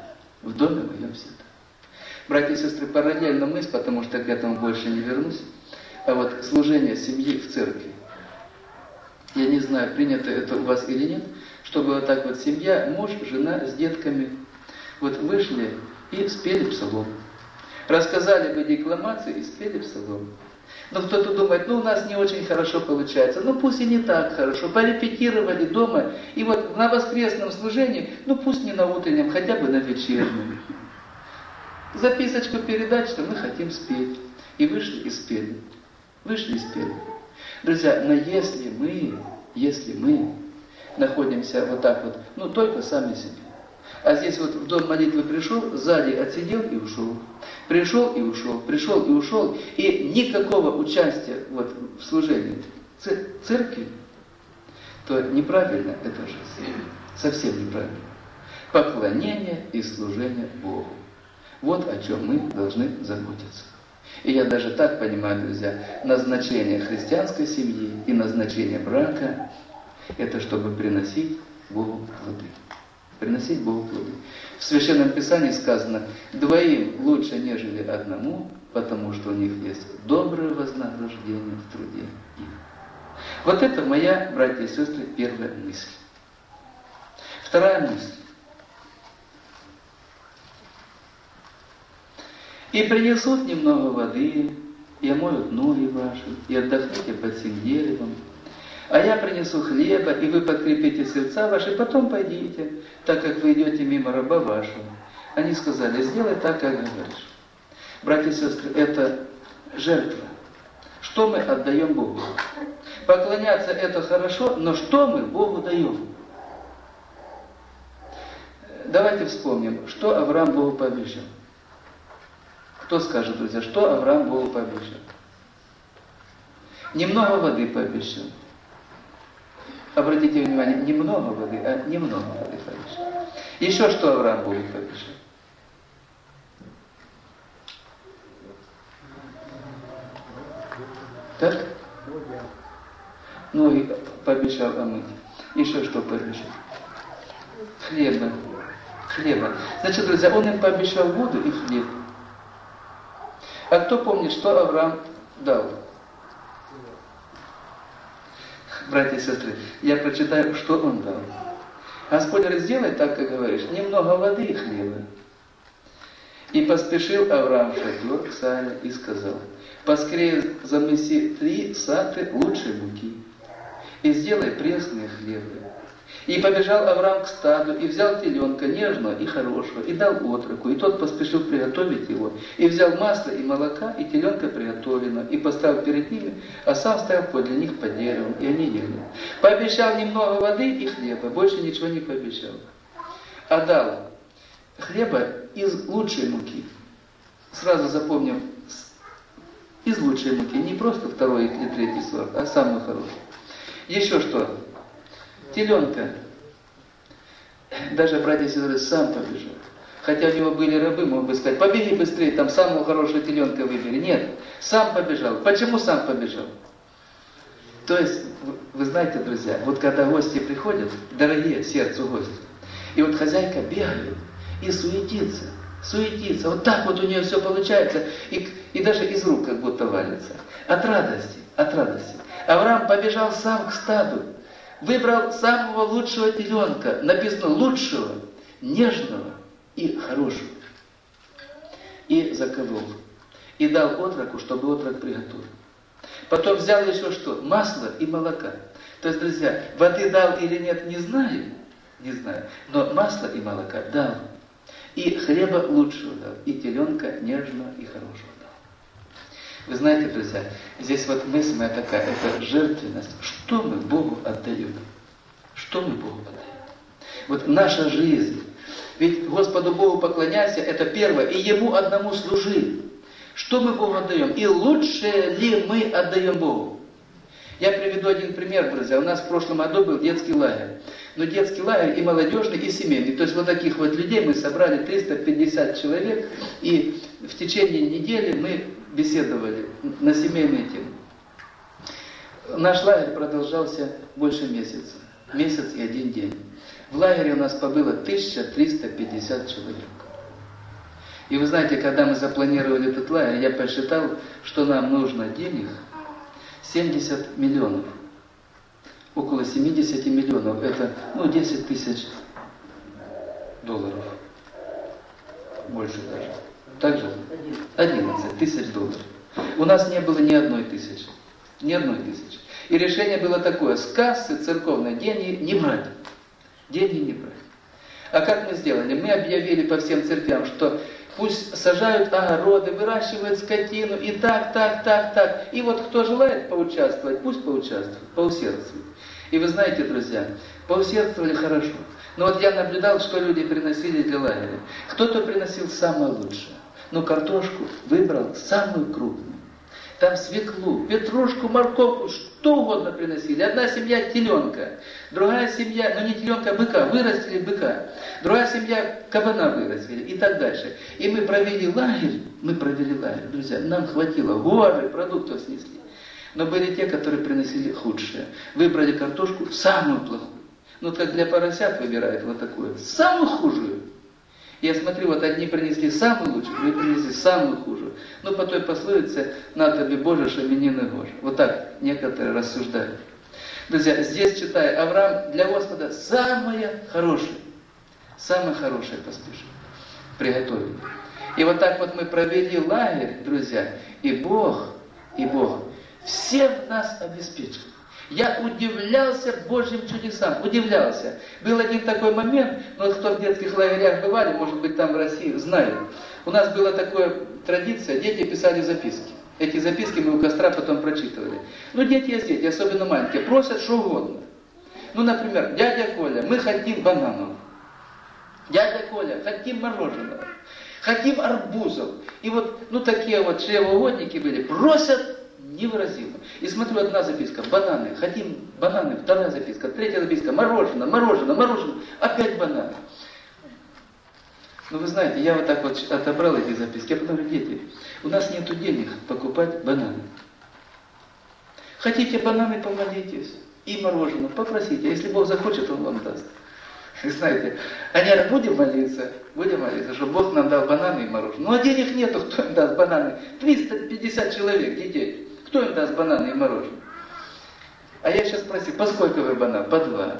В доме моем всегда. Братья и сестры, параллельно мысль, потому что к этому больше не вернусь, а вот служение семьи в церкви. Я не знаю, принято это у вас или нет, чтобы вот так вот семья, муж, жена с детками, вот вышли и спели псалом. Рассказали бы декламации и спели псалом. Но кто-то думает, ну у нас не очень хорошо получается, ну пусть и не так хорошо, порепетировали дома, и вот на воскресном служении, ну пусть не на утреннем, хотя бы на вечернем. Записочку передать, что мы хотим спеть. И вышли и спели. Вышли и спели. Друзья, но если мы, если мы находимся вот так вот, ну только сами себе. А здесь вот в дом молитвы пришел, сзади отсидел и ушел. Пришел и ушел, пришел и ушел. И никакого участия вот в служении церкви, то неправильно это жизнь. Совсем неправильно. Поклонение и служение Богу. Вот о чем мы должны заботиться. И я даже так понимаю, друзья, назначение христианской семьи и назначение брака – это чтобы приносить Богу плоды. Приносить Богу плоды. В Священном Писании сказано, двоим лучше, нежели одному, потому что у них есть доброе вознаграждение в труде их. Вот это моя, братья и сестры, первая мысль. Вторая мысль. И принесут немного воды, и омоют ноги ваши, и отдохните под сим деревом. А я принесу хлеба, и вы подкрепите сердца ваши, потом пойдите, так как вы идете мимо раба вашего. Они сказали, сделай так, как говоришь. Братья и сестры, это жертва. Что мы отдаем Богу? Поклоняться это хорошо, но что мы Богу даем? Давайте вспомним, что Авраам Богу пообещал. Кто скажет, друзья, что Авраам Богу пообещал? Немного воды пообещал. Обратите внимание, не много воды, а немного воды пообещал. Еще что Авраам Богу пообещал? Так? Ноги пообещал омыть. Еще что пообещал? Хлеба. Хлеба. Значит, друзья, он им пообещал воду и хлеб. А кто помнит, что Авраам дал? Братья и сестры, я прочитаю, что он дал. Господь говорит, сделай так, как говоришь, немного воды и хлеба. И поспешил Авраам в шатер к Саре и сказал, поскорее замеси три саты лучшей муки и сделай пресные хлебы. И побежал Авраам к стаду, и взял теленка нежного и хорошего, и дал отроку, и тот поспешил приготовить его. И взял масло и молока, и теленка приготовленного, и поставил перед ними, а сам стоял подле них под деревом, и они ели. Пообещал немного воды и хлеба, больше ничего не пообещал. А дал хлеба из лучшей муки. Сразу запомним, из лучшей муки, не просто второй или третий сорт, а самый хороший. Еще что? Теленка. Даже, братья и сестры, сам побежал. Хотя у него были рабы, мог бы сказать, побеги быстрее, там самого хорошего теленка выбери. Нет, сам побежал. Почему сам побежал? То есть, вы знаете, друзья, вот когда гости приходят, дорогие сердцу гости, и вот хозяйка бегает и суетится, суетится, вот так вот у нее все получается, и, и даже из рук как будто валится. От радости, от радости. Авраам побежал сам к стаду, выбрал самого лучшего теленка, написано лучшего, нежного и хорошего. И заколол. И дал отроку, чтобы отрок приготовил. Потом взял еще что? Масло и молока. То есть, друзья, воды дал или нет, не знаю. Не знаю. Но масло и молока дал. И хлеба лучшего дал. И теленка нежного и хорошего дал. Вы знаете, друзья, здесь вот мысль моя такая, это жертвенность. Что мы Богу отдаем? Что мы Богу отдаем? Вот наша жизнь. Ведь Господу Богу поклоняйся, это первое. И Ему одному служи. Что мы Богу отдаем? И лучшее ли мы отдаем Богу? Я приведу один пример, друзья. У нас в прошлом году был детский лагерь. Но детский лагерь и молодежный, и семейный. То есть вот таких вот людей мы собрали триста пятьдесят человек. И в течение недели мы беседовали на семейные темы. Наш лагерь продолжался больше месяца. Месяц и один день. В лагере у нас побыло тысяча триста пятьдесят человек. И вы знаете, когда мы запланировали этот лагерь, я посчитал, что нам нужно денег семьдесят миллионов. Около семьдесят миллионов. Это, ну, десять тысяч долларов. Больше даже. Так же? одиннадцать тысяч долларов. У нас не было ни одной тысячи. Ни одной тысячи. И решение было такое: с кассы церковной деньги не брать. Деньги не брать. А как мы сделали? Мы объявили по всем церквям, что пусть сажают огороды, выращивают скотину, и так, так, так, так. И вот кто желает поучаствовать, пусть поучаствует, поусердствует. И вы знаете, друзья, поусердствовали хорошо. Но вот я наблюдал, что люди приносили для лагеря. Кто-то приносил самое лучшее. Но картошку выбрал самую крупную. Там свеклу, петрушку, морковку, что угодно приносили. Одна семья теленка, другая семья, ну не теленка, а быка, вырастили быка. Другая семья кабана вырастили и так дальше. И мы провели лагерь, мы провели лагерь, друзья, нам хватило, горы продуктов снесли. Но были те, которые приносили худшее. Выбрали картошку самую плохую. Ну как для поросят выбирают вот такую, самую худшую. Я смотрю, вот одни принесли самую лучшую, другие принесли самую худшую. Ну, по той пословице, на тебе Боже, шаменин и гож. Вот так некоторые рассуждают. Друзья, здесь читая, Авраам для Господа самое хорошее, самое хорошее поспешил, приготовил. И вот так вот мы провели лагерь, друзья, и Бог, и Бог всех нас обеспечил. Я удивлялся Божьим чудесам, удивлялся. Был один такой момент, но вот кто в детских лагерях бывали, может быть там в России, знают. У нас была такая традиция, дети писали записки. Эти записки мы у костра потом прочитывали. Ну, дети есть дети, особенно маленькие, просят что угодно. Ну, например, дядя Коля, мы хотим бананов. Дядя Коля, хотим мороженого. Хотим арбузов. И вот, ну, такие вот чревоугодники были, просят невыразимо. И смотрю, одна записка, бананы, хотим бананы, вторая записка, третья записка, мороженое, мороженое, мороженое, опять бананы. Ну вы знаете, я вот так вот отобрал эти записки, я потом говорю, дети, у нас нету денег покупать бананы. Хотите бананы, помолитесь, и мороженое, попросите, если Бог захочет, Он вам даст. Вы знаете, а не будем молиться, будем молиться, чтобы Бог нам дал бананы и мороженое. Ну а денег нету, кто им даст бананы? триста пятьдесят человек, детей. Кто им даст бананы и мороженое? А я сейчас спросил, по сколько вы банан? По два.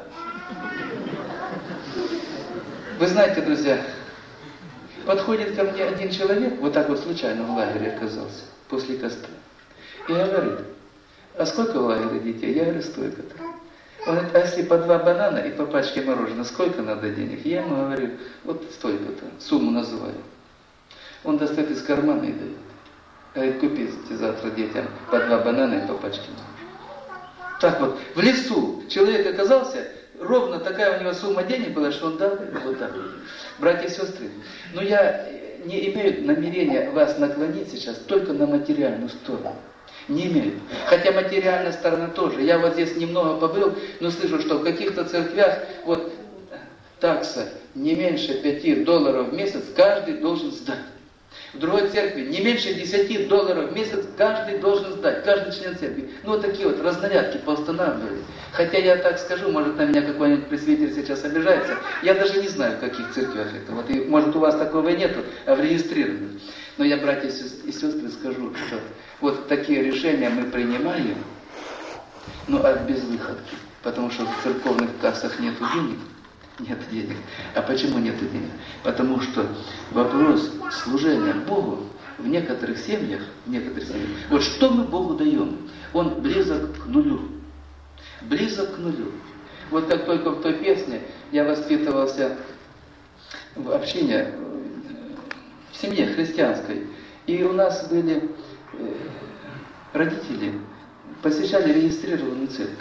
Вы знаете, друзья, подходит ко мне один человек, вот так вот случайно в лагере оказался, после костра, и говорит, а сколько в лагере детей? Я говорю, столько-то. Он говорит, а если по два банана и по пачке мороженого, сколько надо денег? Я ему говорю, вот столько-то, сумму называю. Он достает из кармана и дает. Говорит, купите завтра детям по два банана и по пачке мороженого. Так вот, в лесу человек оказался, ровно такая у него сумма денег была, что он дал вот так вот. Братья и сестры, но я не имею намерения вас наклонить сейчас только на материальную сторону. Не имею. Хотя материальная сторона тоже. Я вот здесь немного побыл, но слышу, что в каких-то церквях вот такса не меньше пяти долларов в месяц каждый должен сдать. В другой церкви не меньше десяти долларов в месяц каждый должен сдать, каждый член церкви. Ну вот такие вот разнарядки поустанавливали. Хотя я так скажу, может на меня какой-нибудь пресвитер сейчас обижается, я даже не знаю, в каких церквях это. Вот, и, может у вас такого нету, а в регистрированных. Но я, братья и сестры, скажу, что вот такие решения мы принимаем, но от безвыходки. Потому что в церковных кассах нет денег. Нет денег. А почему нет денег? Потому что вопрос служения Богу в некоторых семьях, в некоторых семьях, вот что мы Богу даем? Он близок к нулю. Близок к нулю. Вот как только в той песне я воспитывался в общине, в семье христианской, и у нас были родители, посещали регистрированную церковь.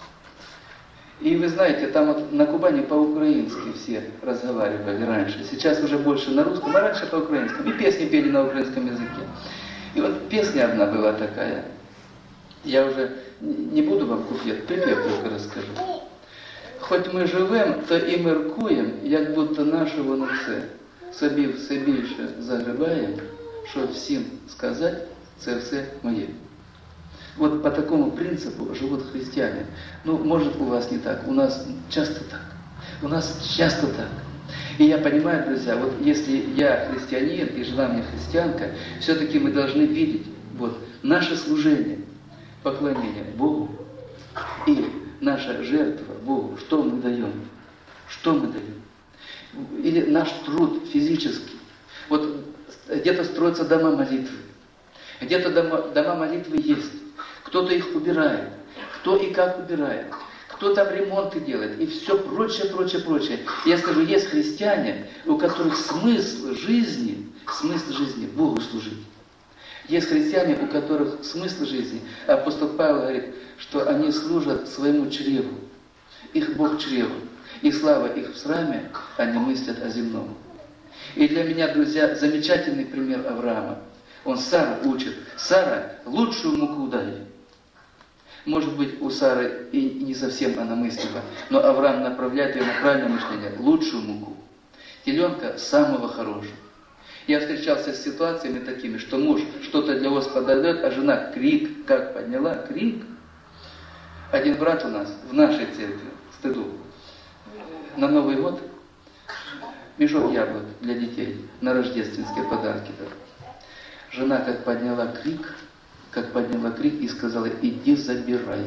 И вы знаете, там вот на Кубани по-украински все разговаривали раньше. Сейчас уже больше на русском, а раньше по-украински. И песни пели на украинском языке. И вот песня одна была такая. Я уже не буду вам куплет, припев только расскажу. Хоть ми живем, то і міркуєм, як будто нашого на це. Собі все більше загребаєм, щоб всім сказати, це все моє. Вот по такому принципу живут христиане. Ну, может, у вас не так, у нас часто так. У нас часто так. И я понимаю, друзья, вот если я христианин и жена мне христианка, все-таки мы должны видеть вот наше служение, поклонение Богу и наша жертва Богу, что мы даем, что мы даем. Или наш труд физический. Вот где-то строятся дома молитвы, где-то дома, дома молитвы есть, кто-то их убирает, кто и как убирает, кто там ремонты делает, и все прочее, прочее, прочее. Я скажу, есть христиане, у которых смысл жизни, смысл жизни Богу служить. Есть христиане, у которых смысл жизни, апостол Павел говорит, что они служат своему чреву. Их Бог чрево. И слава их в сраме, они мыслят о земном. И для меня, друзья, замечательный пример Авраама. Он Сару учит. Сара, лучшую муку дай. Может быть, у Сары и не совсем она мыслила, но Авраам направляет ее на правильное мышление. Лучшую муку. Теленка самого хорошего. Я встречался с ситуациями такими, что муж что-то для Господа дает, а жена крик, как подняла, крик. Один брат у нас в нашей церкви, стыду, на Новый год мешок яблок для детей, на рождественские подарки. Жена как подняла крик, как подняла крик и сказала, иди забирай.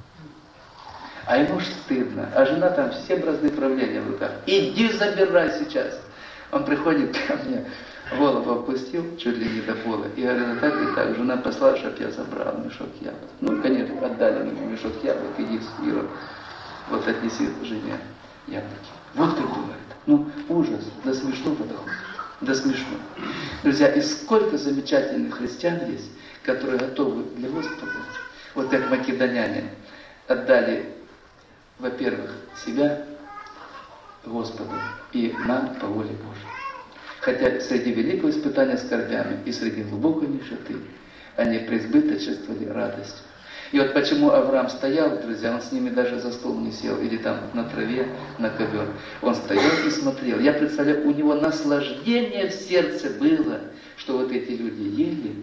А ему ж стыдно, а жена там все бразды правления в руках. Иди забирай сейчас. Он приходит ко мне, голову опустил, чуть ли не до пола, и говорит, так и так, жена послала, чтобы я забрал мешок яблок. Ну, конечно, отдали ему мешок яблок, иди, Ира, вот отнеси жене яблоки. Вот как бывает. Ну, ужас, до смешного доходит, до смешного. Друзья, и сколько замечательных христиан есть, которые готовы для Господа, вот как македоняне, отдали, во-первых, себя Господу и нам по воле Божьей. Хотя среди великого испытания скорбями и среди глубокой нищеты они преизбыточествовали радостью. И вот почему Авраам стоял, друзья, он с ними даже за стол не сел, или там на траве, на ковер. Он стоял и смотрел. Я представляю, у него наслаждение в сердце было, что вот эти люди ели,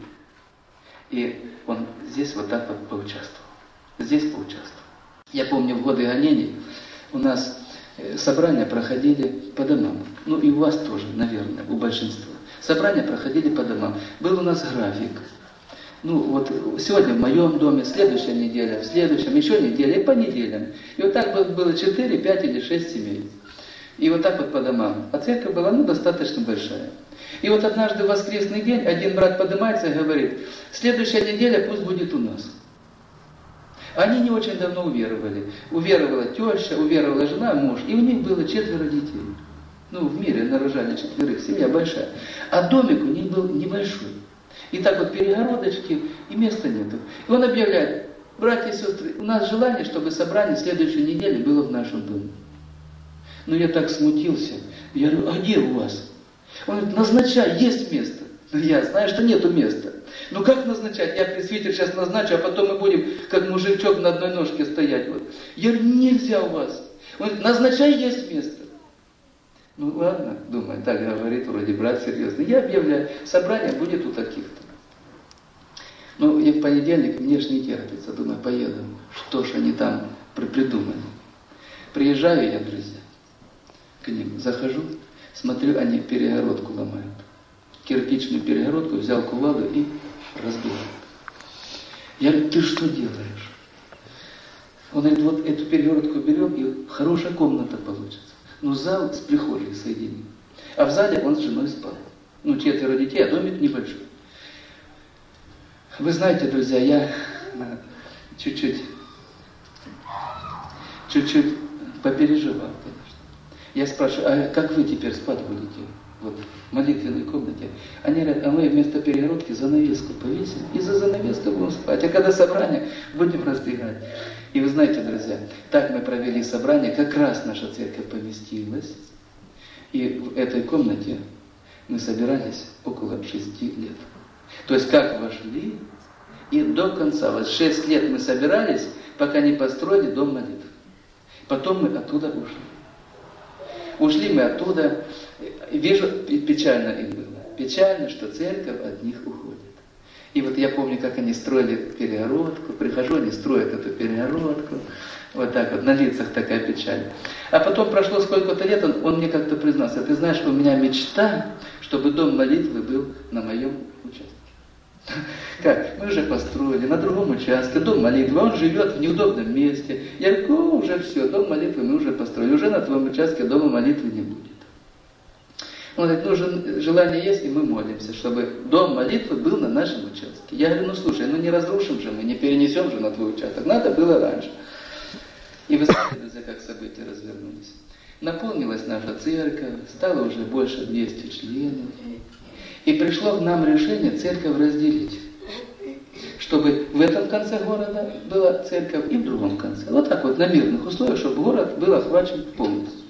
и он здесь вот так вот поучаствовал. Здесь поучаствовал. Я помню, в годы гонений у нас собрания проходили по домам. Ну и у вас тоже, наверное, у большинства. Собрания проходили по домам. Был у нас график. Ну вот сегодня в моем доме, следующая неделя, в следующем, еще неделя, и по неделям. И вот так было четыре, пять или шесть семей. И вот так вот по домам. А церковь была, ну, достаточно большая. И вот однажды в воскресный день один брат поднимается и говорит, следующая неделя пусть будет у нас. Они не очень давно уверовали. Уверовала теща, уверовала жена, муж. И у них было четверо детей. Ну, в мире нарожали четверых, семья большая. А домик у них был небольшой. И так вот перегородочки, и места нету. И он объявляет, братья и сестры, у нас желание, чтобы собрание в следующей неделе было в нашем доме. Ну, я так смутился. Я говорю, а где у вас? Он говорит, назначай, есть место. Ну, я знаю, что нету места. Ну, как назначать? Я пресвитер сейчас назначу, а потом мы будем, как мужичок на одной ножке стоять. Вот. Я говорю, нельзя у вас. Он говорит, назначай, есть место. Ну, ладно, думаю, так говорит, вроде брат серьезный. Я объявляю, собрание будет у таких-то. Ну, и в понедельник мне ж не терпится, думаю, поеду. Что ж они там придумали. Приезжаю я, друзья, к ним, захожу, смотрю, они перегородку ломают. Кирпичную перегородку, взял кувалду и разбил. Я говорю, ты что делаешь? Он говорит, вот эту перегородку берем, и хорошая комната получится. Ну, зал с прихожей соединен. А в зале он с женой спал. Ну, четверо детей, а домик небольшой. Вы знаете, друзья, я чуть-чуть, чуть-чуть попереживал, конечно. Я спрашиваю, а как вы теперь спать будете? Вот, в молитвенной комнате. Они говорят, а мы вместо перегородки занавеску повесим, и за занавеской будем спать. А когда собрание, будем раздвигать. И вы знаете, друзья, так мы провели собрание, как раз наша церковь поместилась. И в этой комнате мы собирались около шести лет. То есть как вошли, и до конца, вот шесть лет мы собирались, пока не построили дом молитвы. Потом мы оттуда ушли. Ушли мы оттуда, вижу, печально им было. Печально, что церковь от них уходит. И вот я помню, как они строили перегородку, прихожу, они строят эту перегородку, Вот так вот, на лицах такая печаль. А потом прошло сколько-то лет, он, он мне как-то признался: ты знаешь, что у меня мечта, чтобы дом молитвы был на моем участке. Как? Мы уже построили на другом участке дом молитвы, он живет в неудобном месте. Я говорю: о, уже все, дом молитвы мы уже построили, уже на твоем участке дома молитвы не будет. Он говорит: ну, желание есть, и мы молимся, чтобы дом молитвы был на нашем участке. Я говорю: ну слушай, ну не разрушим же мы, не перенесем же на твой участок, надо было раньше. И вы знаете, друзья, как события развернулись. Наполнилась наша церковь, стало уже больше двухсот членов. И пришло к нам решение церковь разделить. Чтобы в этом конце города была церковь и в другом конце. Вот так вот, на мирных условиях, чтобы город был охвачен полностью.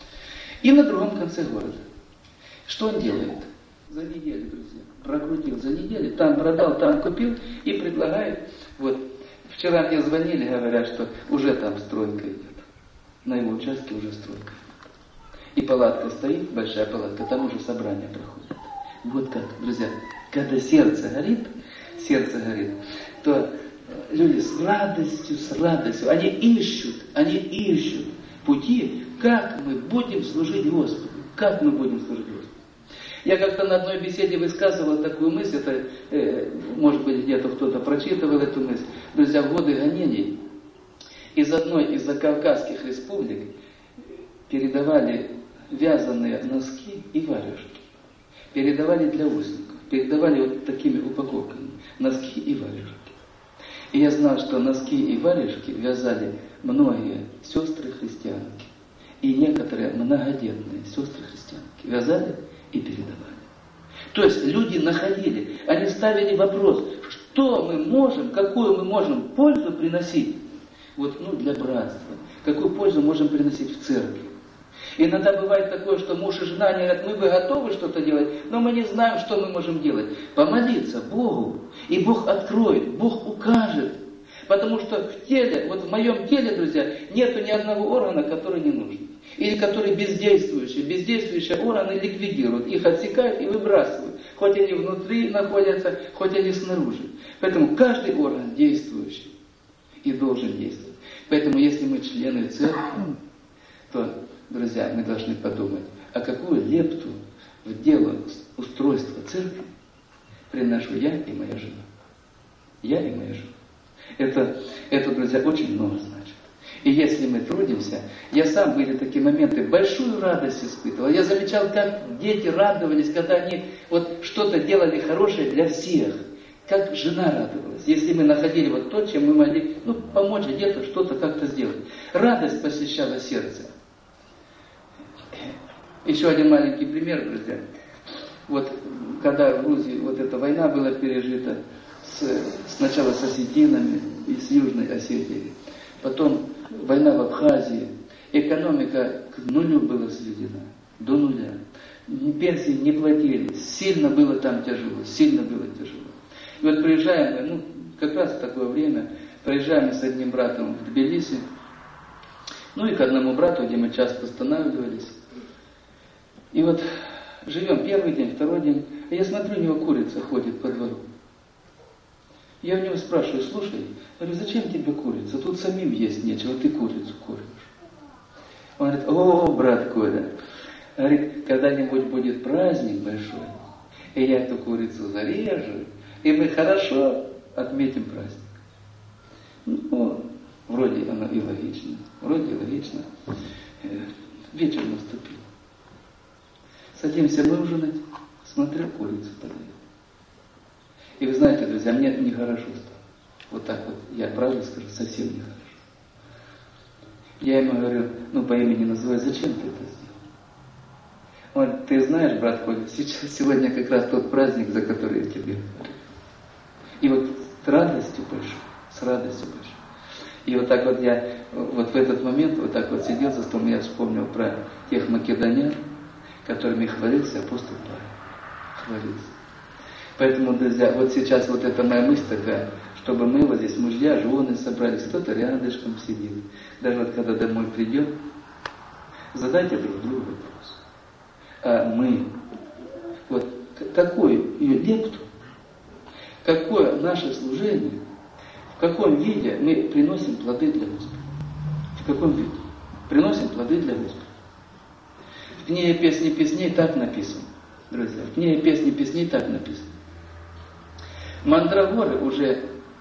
И на другом конце города. Что он делает? За неделю, друзья. Прокрутил за неделю, там продал, там купил и предлагает. Вот, вчера мне звонили, говорят, что уже там стройка идет. На его участке уже стройка идет. И палатка стоит, большая палатка, там уже собрание проходит. Вот как, друзья, когда сердце горит, сердце горит, то люди с радостью, с радостью, они ищут, они ищут пути, как мы будем служить Господу, как мы будем служить Господу. Я как-то на одной беседе высказывал такую мысль, это, э, может быть, где-то кто-то прочитывал эту мысль. Друзья, в годы гонений из одной из закавказских республик передавали вязаные носки и варежки. Передавали для узников, передавали вот такими упаковками носки и варежки. И я знал, что носки и варежки вязали многие сестры христианки и некоторые многодетные сестры христианки. Вязали и передавали. То есть люди находили, они ставили вопрос, что мы можем, какую мы можем пользу приносить вот, ну, для братства, какую пользу можем приносить в церкви. Иногда бывает такое, что муж и жена говорят: мы бы готовы что-то делать, но мы не знаем, что мы можем делать. Помолиться Богу, и Бог откроет, Бог укажет. Потому что в теле, вот в моем теле, друзья, нету ни одного органа, который не нужен. Или который бездействующий. Бездействующие органы ликвидируют, их отсекают и выбрасывают. Хоть они внутри находятся, хоть они снаружи. Поэтому каждый орган действующий и должен действовать. Поэтому если мы члены церкви, то, друзья, мы должны подумать, а какую лепту в дело устройства церкви приношу я и моя жена. Я и моя жена. Это, это, друзья, очень много значит. И если мы трудимся, я сам были такие моменты, большую радость испытывал. Я замечал, как дети радовались, когда они вот что-то делали хорошее для всех. Как жена радовалась, если мы находили вот то, чем мы могли, ну, помочь где-то, что-то как-то сделать. Радость посещала сердце. Еще один маленький пример, друзья. Вот когда в Грузии вот эта война была пережита, с, сначала с осетинами и с Южной Осетией, потом война в Абхазии, экономика к нулю была сведена, до нуля. Пенсии не платили, сильно было там тяжело, сильно было тяжело. И вот приезжаем мы, ну, как раз в такое время, приезжаем с одним братом в Тбилиси, ну и к одному брату, где мы часто останавливались. И вот живем первый день, второй день, а я смотрю, у него курица ходит по двору. Я у него спрашиваю: слушай, говорю, зачем тебе курица? Тут самим есть нечего, ты курицу кормишь. Он говорит: о, брат Коля, говорит, когда-нибудь будет праздник большой, и я эту курицу зарежу, и мы хорошо отметим праздник. Ну, вроде оно и логично, вроде и логично. Вечер наступил. Садимся мы ужинать, смотрю, курицу подают. И вы знаете, друзья, мне нехорошо стало. Вот так вот, я правда скажу, совсем нехорошо. Я ему говорю, ну по имени называю: зачем ты это сделал? Он говорит: ты знаешь, брат Коля, сейчас, сегодня как раз тот праздник, за который я тебе говорю. И вот с радостью большой, с радостью большой. И вот так вот я, вот в этот момент, вот так вот сидел за столом, я вспомнил про тех македонян, которыми хвалился апостол Павел. Хвалился. Поэтому, друзья, вот сейчас вот эта моя мысль такая, чтобы мы вот здесь, мужья, жены собрались, кто-то рядышком сидит. Даже вот когда домой придет, задайте друг другу вопрос. А мы, вот какую ее лепту, какое наше служение, в каком виде мы приносим плоды для Господа. В каком виде? Приносим плоды для Господа. В книге «Песни песней» так написано, друзья. В книге «Песни песней» так написано. Мандрагоры уже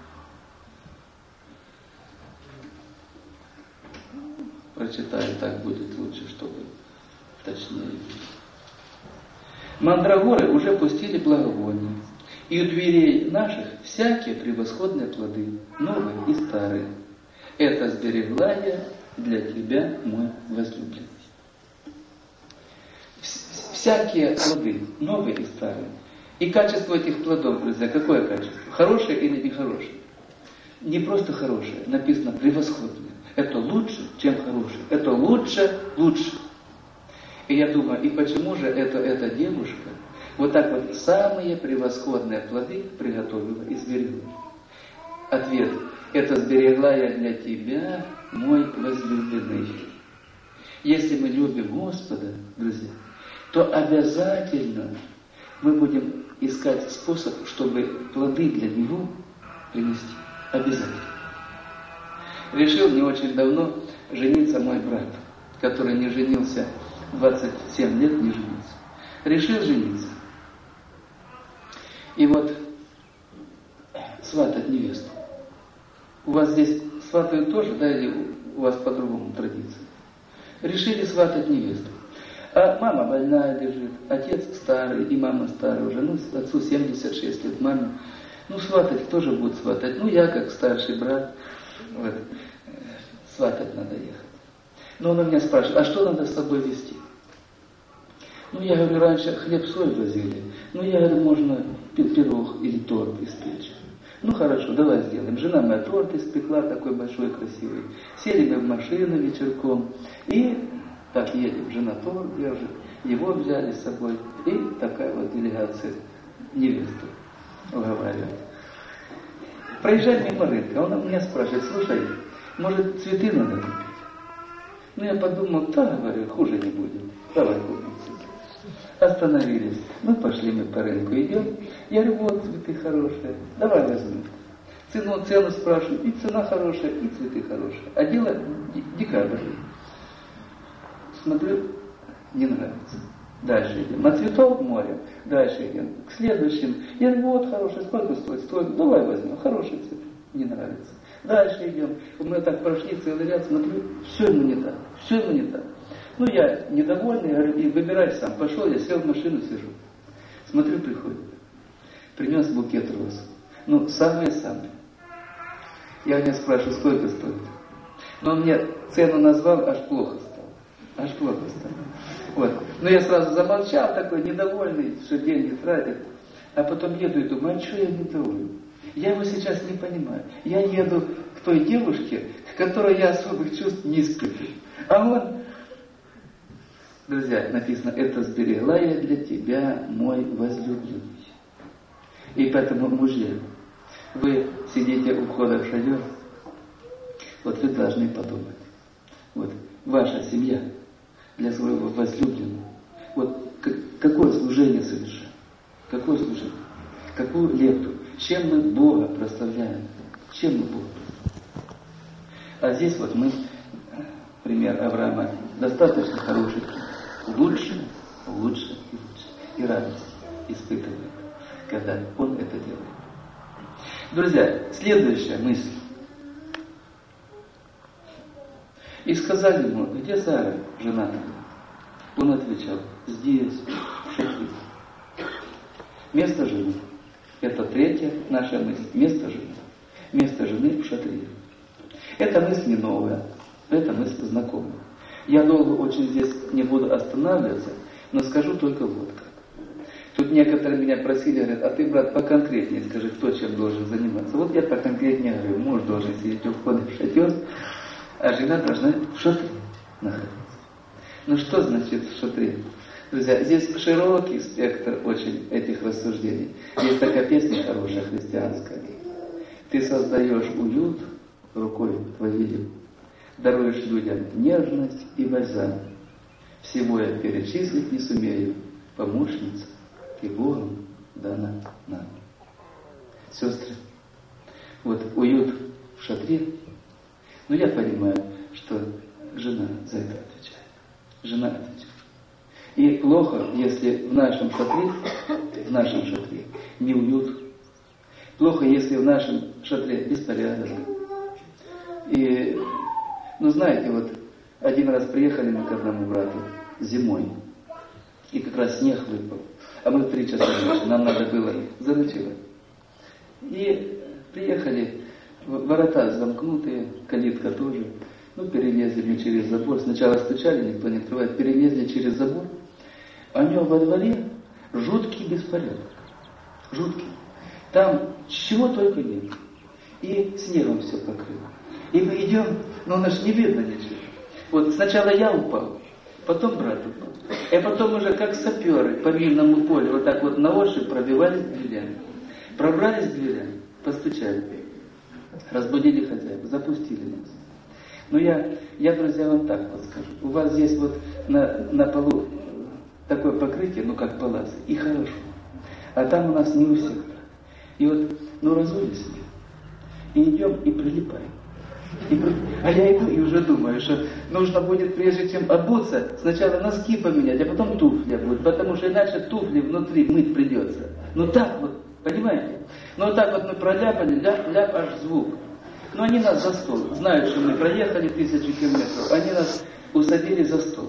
прочитаю, так будет лучше, чтобы точнее. Мандрагоры уже пустили благовония, и у дверей наших всякие превосходные плоды, новые и старые. Это сберегла я для тебя, мой возлюбленный. Всякие плоды, новые и старые. И качество этих плодов, друзья, какое качество? Хорошее или нехорошее? Не просто хорошее, написано превосходное. Это лучше, чем хорошее. Это лучше, лучше. И я думаю, и почему же это, эта девушка вот так вот самые превосходные плоды приготовила и сберегла? Ответ. Это сберегла я для тебя, мой возлюбленный. Если мы любим Господа, друзья, то обязательно мы будем искать способ, чтобы плоды для Него принести. Обязательно. Решил не очень давно жениться мой брат, который не женился двадцать семь лет, не женился. Решил жениться. И вот сватать невесту. У вас здесь сватают тоже, да, или у вас по-другому традиция? Решили сватать невесту. А мама больная лежит, отец старый, и мама старая уже, ну, отцу семьдесят шесть лет, маме. Ну, сватать тоже будет сватать. Ну, я как старший брат, вот, сватать надо ехать. Но он у меня спрашивает, а что надо с собой везти? Ну, я говорю, раньше хлеб-соль возили. Ну, я говорю, можно пирог или торт испечь. Ну, хорошо, давай сделаем. Жена моя торт испекла, такой большой, красивый. Сели мы в машину вечерком, и так едем. Жена торт держит, его взяли с собой, и такая вот делегация невесту уговаривает. Проезжаем мимо рынка, он меня спрашивает, слушай, может, цветы надо купить? Ну, я подумал, да, говорю, хуже не будет. Давай купим цветы. Остановились. Ну, пошли мы по рынку, идем. Я говорю, вот цветы хорошие, давай возьмем. Цену, цену спрашиваю, и цена хорошая, и цветы хорошие. А дело декабрь. Смотрю, не нравится. Дальше идем. На цветов море. Дальше идем. К следующим. Я говорю, вот хороший, сколько стоит? Стоит. Давай возьмем. Хороший цвет. Не нравится. Дальше идем. Мы так прошли целый ряд, смотрю, все ему не так. Все ему не так. Ну, я недовольный, говорю, и выбирай сам. Пошел, я сел в машину, сижу. Смотрю, приходит. Принес букет роз. Ну, самые-самые. Я у него спрашиваю, сколько стоит? Но он мне цену назвал, аж плохо стало. Аж плохо стало. Вот. Но я сразу замолчал, такой недовольный, что деньги тратит. А потом еду и думаю, а что я недовольный? Я его сейчас не понимаю. Я еду к той девушке, к которой я особых чувств не испытываю. А он, друзья, написано, это сберегла я для тебя, мой возлюбленный. И поэтому, мужья, вы сидите у входа в шатер, вот вы должны подумать. Вот ваша семья для своего возлюбленного. Вот какое служение совершает? Какое служение? Какую лепту? Чем мы Бога прославляем? Чем мы Бога прославляем? А здесь вот мы, пример Авраама, достаточно хороший. Лучше, лучше и лучше. И радость испытывает, когда он это делает. Друзья, следующая мысль. И сказали ему, где Сара, жена твоя? Он отвечал, здесь, в шатре. Место жены. Это третья наша мысль. Место жены. Место жены в шатре. Эта мысль не новая. Эта мысль знакомая. Я долго очень здесь не буду останавливаться, но скажу только вот как. Тут некоторые меня просили, говорят, а ты, брат, поконкретнее скажи, кто чем должен заниматься. Вот я поконкретнее говорю, муж должен сидеть у входа в шатер, а жена должна в шатре находиться. Ну что значит в шатре? Друзья, здесь широкий спектр очень этих рассуждений. Есть такая песня хорошая, христианская. Ты создаешь уют рукой твоей, даруешь людям нежность и бальзам. Всего я перечислить не сумею, помощница и Богом дана нам. Сестры, вот уют в шатре, ну я понимаю, что жена за это отвечает. Жена отвечает. И плохо, если в нашем шатре, в нашем шатре неуют. Плохо, если в нашем шатре беспорядок. И, ну знаете, вот один раз приехали мы к одному брату зимой, и как раз снег выпал, а мы в три часа ночи, нам надо было заночевать. И приехали, ворота замкнутые, калитка тоже, ну перелезли мы через забор, сначала стучали, никто не открывает, перелезли через забор, а у него во дворе жуткий беспорядок, жуткий. Там чего только нет. И снегом все покрыло. И мы идем, но у нас не видно ничего. Вот сначала я упал, потом брат упал. И потом уже как саперы по минному полю вот так вот на ощупь пробивались дверями. Пробрались дверями, постучали. Разбудили хозяев, запустили нас. Но я, я, друзья, вам так вот скажу. У вас здесь вот на, на полу такое покрытие, ну как палац, и хорошо. А там у нас не у всех так. И вот, ну разулись мы, и идем, и прилипаем. И при... А я иду и уже думаю, что нужно будет, прежде чем обуться, сначала носки поменять, а потом туфли обуть, потому что иначе туфли внутри мыть придется. Ну так вот, понимаете? Ну вот так вот мы проляпали, ляп, ляп, аж звук. Но они нас за стол, знают, что мы проехали тысячу километров, они нас усадили за стол.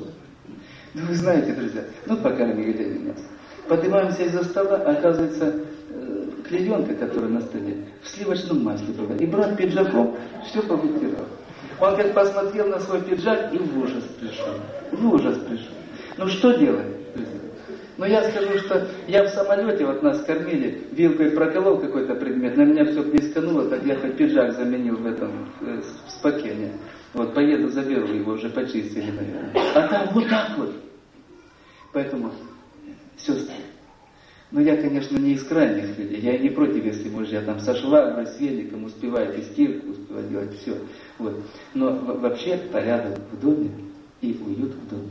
Ну вы знаете, друзья, ну покормили нас. Поднимаемся из-за стола, оказывается, клеенка, которая на столе, в сливочном масле была. И брат пиджаком все повытирал. Он как посмотрел на свой пиджак и в ужас пришел. В ужас пришел. Ну что делать, друзья? Ну я скажу, что я в самолете, вот нас кормили, вилкой проколол какой-то предмет, на меня все плескануло, так я хоть пиджак заменил в этом, в спокене. Вот поеду, заберу его, уже почистили, наверное. А там вот так вот. Поэтому, сестры, ну я, конечно, не из крайних людей, я и не против, если мужья там со шваброй, с великом успевают и стирку, успевают делать все. Вот. Но вообще порядок в доме и уют в доме.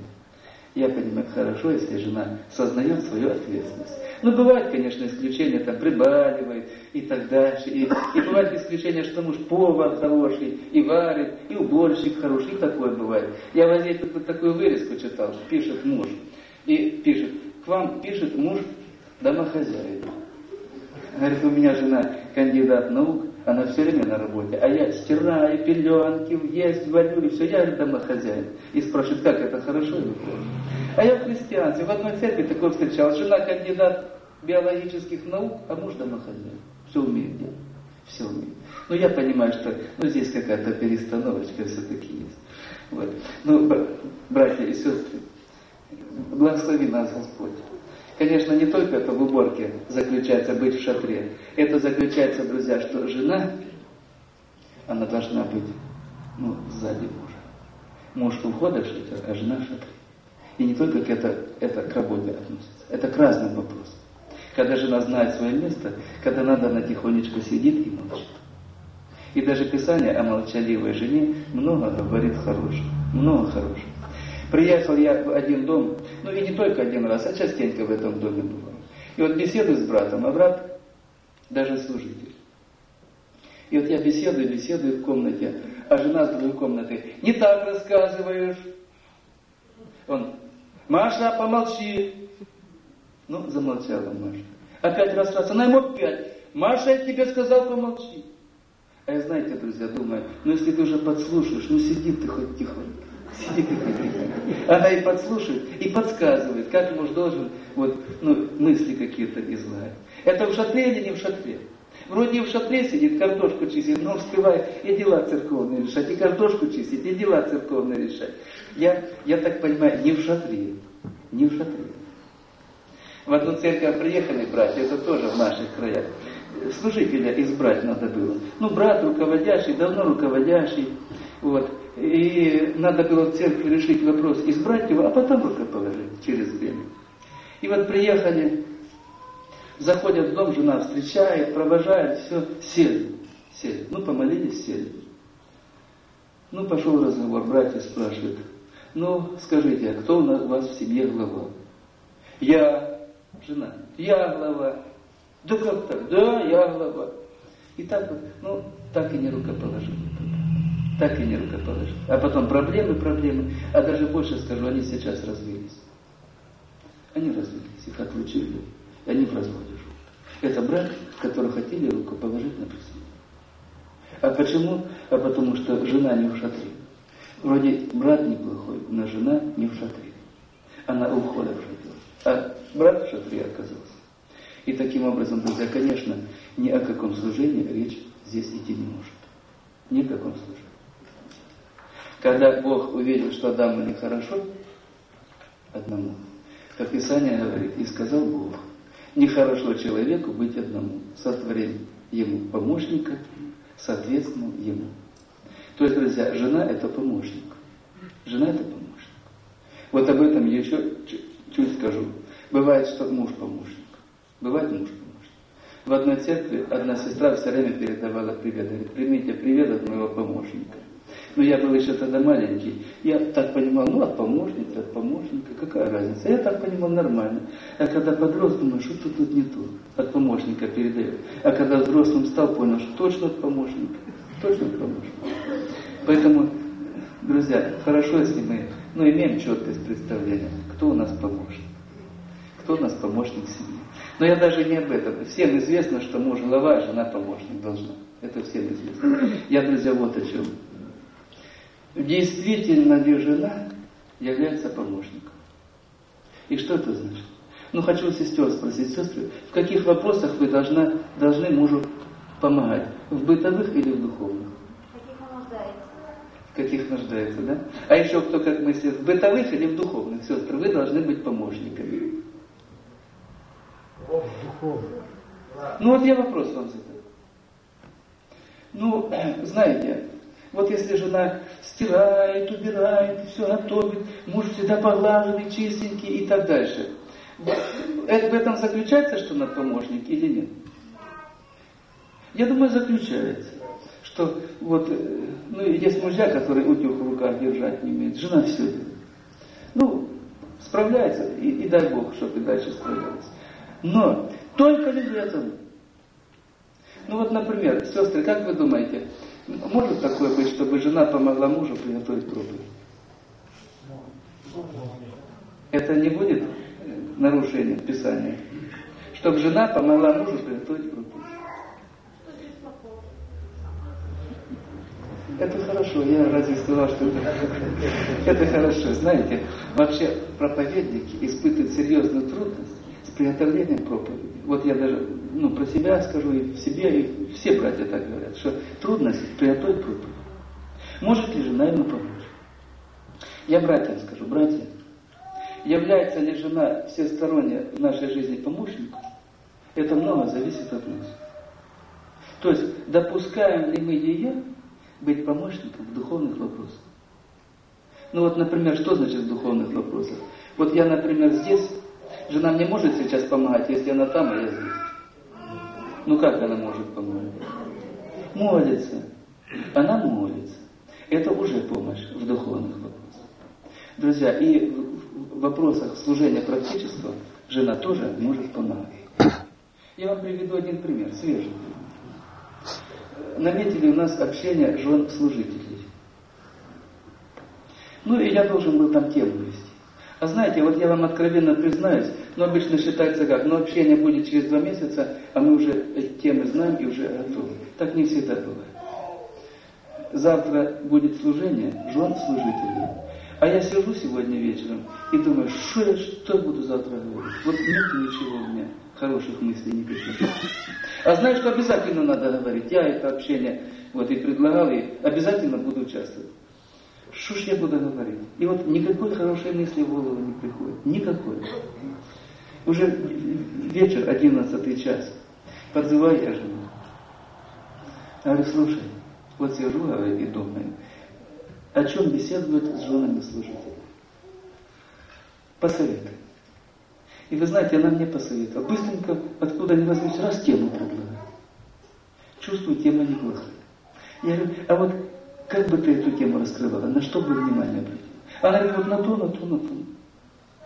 Я понимаю, хорошо, если жена сознает свою ответственность. Ну, бывают, конечно, исключения, там, прибаливает и так дальше. И, и бывает исключение, что муж повар хороший, и варит, и уборщик хороший, и такое бывает. Я вот здесь тут такую вырезку читал, пишет муж, и пишет, к вам пишет муж домохозяин. Говорит, у меня жена кандидат наук, она все время на работе, а я стираю, пеленки, есть, варю, и все, я, говорит, домохозяин. И спрашивает, как это, хорошо или плохо? А я в христианстве, в одной церкви такое встречал, жена кандидат биологических наук, а муж домохозяин. Все умеет делать, все умеет. Но я понимаю, что ну, здесь какая-то перестановочка все-таки есть. Вот. Ну, братья и сестры, благослови нас Господь. Конечно, не только это в уборке заключается быть в шатре. Это заключается, друзья, что жена, она должна быть ну, сзади мужа. Муж уходит в шатер, а жена в шатре. И не только к это, это к работе относится. Это к разным вопросам. Когда жена знает свое место, когда надо, она тихонечко сидит и молчит. И даже Писание о молчаливой жене много говорит хорошего. Много хорошего. Приехал я в один дом, ну и не только один раз, а частенько в этом доме бывал. И вот беседую с братом, а брат даже служитель. И вот я беседую, беседую в комнате, а жена с другой комнаты, не так рассказываешь. Он, Маша, помолчи. Ну, замолчала Маша. Опять раз раз, она ему опять, Маша, я тебе сказал, помолчи. А я, знаете, друзья, думаю, ну если ты уже подслушаешь, ну сиди ты хоть тихонько. Сиди ты хоть тихонько. Она и подслушает, и подсказывает, как муж должен вот, ну, мысли какие-то излагать. Это в шатре или не в шатре? Вроде в шатре сидит, картошку чистит, но успевает и дела церковные решать, и картошку чистить, и дела церковные решать. Я, я так понимаю, не в шатре. Не в шатре. В одну церковь приехали братья, это тоже в наших краях. Служителя избрать надо было. Ну, брат руководящий, давно руководящий. Вот. И надо было в церкви решить вопрос, избрать его, а потом рукоположить через время. И вот приехали, заходят в дом, жена встречает, провожает, все, сели. Сели. Ну, помолились, сели. Ну, пошел разговор, братья спрашивают, ну, скажите, а кто у нас, у вас в семье глава? Я, жена, я глава. Да как так? Да, я глава. И так вот, ну, так и не рукоположили. Так и не рукоположил. А потом проблемы, проблемы. А даже больше скажу, они сейчас развелись. Они развелись, их отлучили. И они в разводе живут. Это брат, который хотели рукоположить на престол. А почему? А потому что жена не в шатре. Вроде брат неплохой, но жена не в шатре. Она у входа в шатре. А брат в шатре оказался. И таким образом, друзья, конечно, ни о каком служении речь здесь идти не может. Ни о каком служении. Когда Бог увидел, что Адаму нехорошо, одному, как Писание говорит, и сказал Бог, нехорошо человеку быть одному, сотворим ему помощника, соответственно ему. То есть, друзья, жена это помощник. Жена это помощник. Вот об этом я еще чуть скажу. Бывает, что муж помощник. Бывает муж помощник. В одной церкви одна сестра все время передавала привет. Говорит, примите привет от моего помощника. Но я был еще тогда маленький. Я так понимал, ну от помощницы, от помощника, какая разница? Я так понимал нормально. А когда подрос, думаю, что тут, тут не то. От помощника передает. А когда взрослым стал, понял, что точно от помощника. Точно от помощника. Поэтому, друзья, хорошо, если мы ну, имеем четкость представления, кто у нас помощник. Кто у нас помощник в семье. Но я даже не об этом. Всем известно, что муж глава, а жена помощник должна. Это всем известно. Я, друзья, вот о чем. Действительно ли жена является помощником? И что это значит? Ну, хочу сестер спросить, сестры, в каких вопросах вы должна, должны мужу помогать? В бытовых или в духовных? В каких он нуждается? В каких нуждается, да? А еще кто, как мы все, в бытовых или в духовных, сестры, вы должны быть помощниками. В духовных. Ну, вот я вопрос вам задаю. Ну, знаете, вот если жена стирает, убирает, все готовит, муж всегда поглаженный, чистенький и так дальше. Это, в этом заключается, что она помощник или нет? Я думаю, заключается. Что вот, ну, есть мужья, которые утюг в руках держать не умеют. Жена все делает. Ну, справляется, и, и дай Бог, чтобы и дальше справлялась. Но только ли в этом? Ну вот, например, сестры, как вы думаете, может такое быть, чтобы жена помогла мужу приготовить проповедь? Это не будет нарушением Писания? Чтобы жена помогла мужу приготовить проповедь. Это хорошо, я разве сказал, что это хорошо? Это хорошо, знаете, вообще проповедники испытывают серьезную трудность с приготовлением проповеди. Вот я даже, ну, про себя скажу, и в себе, и все братья так говорят, что трудность приготовить проповедь. Может ли жена ему помочь? Я братьям скажу, братья, является ли жена всесторонне в нашей жизни помощником? Это много зависит от нас. То есть, допускаем ли мы ее быть помощником в духовных вопросах? Ну вот, например, что значит в духовных вопросах? Вот я, например, здесь, жена мне может сейчас помогать, если она там, а я здесь. Ну как она может помочь? Молится. Она молится. Это уже помощь в духовных вопросах. Друзья, и в вопросах служения практического жена тоже может помогать. Я вам приведу один пример, свежий пример. Наметили у нас общение жен служителей. Ну и я должен был там тему вести. А знаете, вот я вам откровенно признаюсь, но обычно считается как, но общение будет через два месяца, а мы уже эти темы знаем и уже готовы. Так не всегда бывает. Завтра будет служение жен служителей. А я сижу сегодня вечером и думаю, что я что буду завтра говорить? Вот нет ничего у меня, хороших мыслей никаких. А знаешь, что обязательно надо говорить? Я это общение вот и предлагал, и обязательно буду участвовать. Что ж я буду говорить? И вот никакой хорошей мысли в голову не приходит. Никакой. Уже вечер, одиннадцатый час. Подзываю я жену. Я говорю, слушай, вот сижу говорю, и думаю, о чем беседовать с женами служителей? Посоветуй. И вы знаете, она мне посоветовала. Быстренько, откуда ни возьмусь, раз тему предлагаю. Чувствую, тема неплохая. Я говорю, а вот как бы ты эту тему раскрывала? На что бы внимание обратила? Она говорит, вот на то, на то, на то.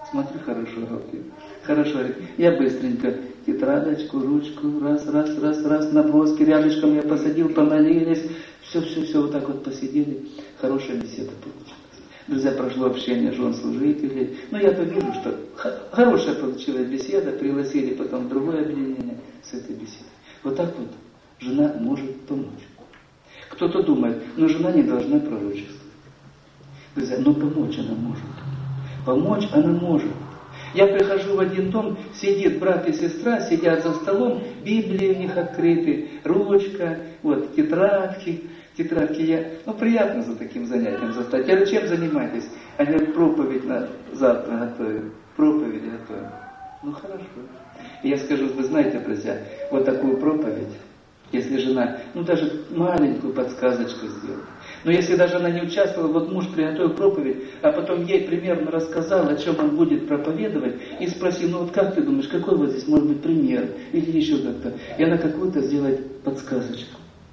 Смотрю, хорошо говорит. Хорошо говорит. Я быстренько тетрадочку, ручку, раз, раз, раз, раз, наброски рядышком я посадил, помолились. Все, все, все, вот так вот посидели. Хорошая беседа получилась. Друзья, прошло общение жен служителей. Но я-то вижу, что хорошая получилась беседа, пригласили потом в другое объединение с этой беседой. Вот так вот жена может помочь. Кто-то думает, но жена не должна пророчествовать. Друзья, но помочь она может. Помочь она может. Я прихожу в один дом, сидит брат и сестра, сидят за столом, Библии у них открыты, ручка, вот, тетрадки. Тетрадки я, ну приятно за таким занятием застать. Я говорю, чем занимаетесь? Они говорят, проповедь на завтра готовим, проповедь готовим. Ну хорошо. И я скажу, вы знаете, друзья, вот такую проповедь, если жена, ну даже маленькую подсказочку сделала. Но если даже она не участвовала, вот муж приготовил проповедь, а потом ей примерно рассказал, о чем он будет проповедовать, и спросил, ну вот как ты думаешь, какой вот здесь может быть пример, или еще как-то. И она какую-то сделает подсказочку.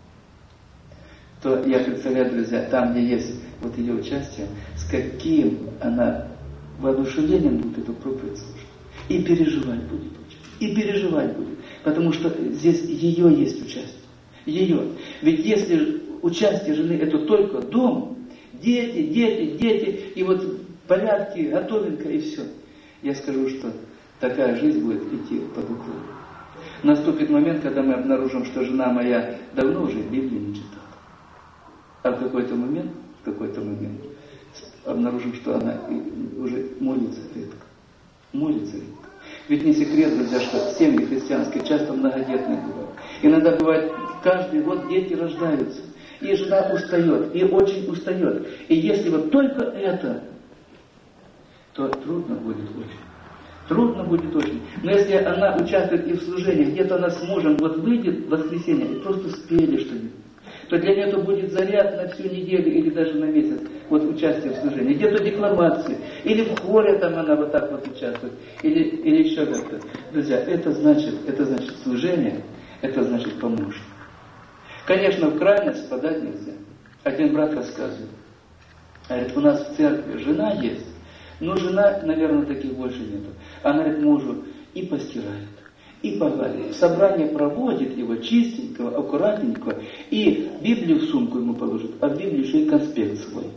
То я представляю, друзья, там, где есть вот ее участие, с каким она воодушевлением будет эту проповедь слушать. И переживать будет очень. И переживать будет. Потому что здесь ее есть участие. Ее. Ведь если участие жены это только дом, дети, дети, дети, и вот порядки, готовенька и все. Я скажу, что такая жизнь будет идти под уклон. Наступит момент, когда мы обнаружим, что жена моя давно уже Библию не читала. А в какой-то момент, в какой-то момент обнаружим, что она уже молится редко. Молится редко. Ведь не секрет, друзья, что семьи христианские часто многодетные бывают. Иногда бывает, каждый год дети рождаются. И жена устает, и очень устает. И если вот только это, то трудно будет очень. Трудно будет очень. Но если она участвует и в служении, где-то она с мужем вот выйдет в воскресенье и просто спели что-нибудь, то для нее это будет заряд на всю неделю или даже на месяц, вот участие в служении. Где-то декламации, или в хоре там она вот так вот участвует, или, или еще как-то. Друзья, это значит, это значит служение, это значит помощь. Конечно, в крайность спадать нельзя. Один брат рассказывает, говорит, у нас в церкви жена есть, но жена, наверное, таких больше нету. Она, говорит, мужу и постирает, и погладит. Собрание проводит его чистенького, аккуратненького, и Библию в сумку ему положит, а в Библии еще и конспект свой.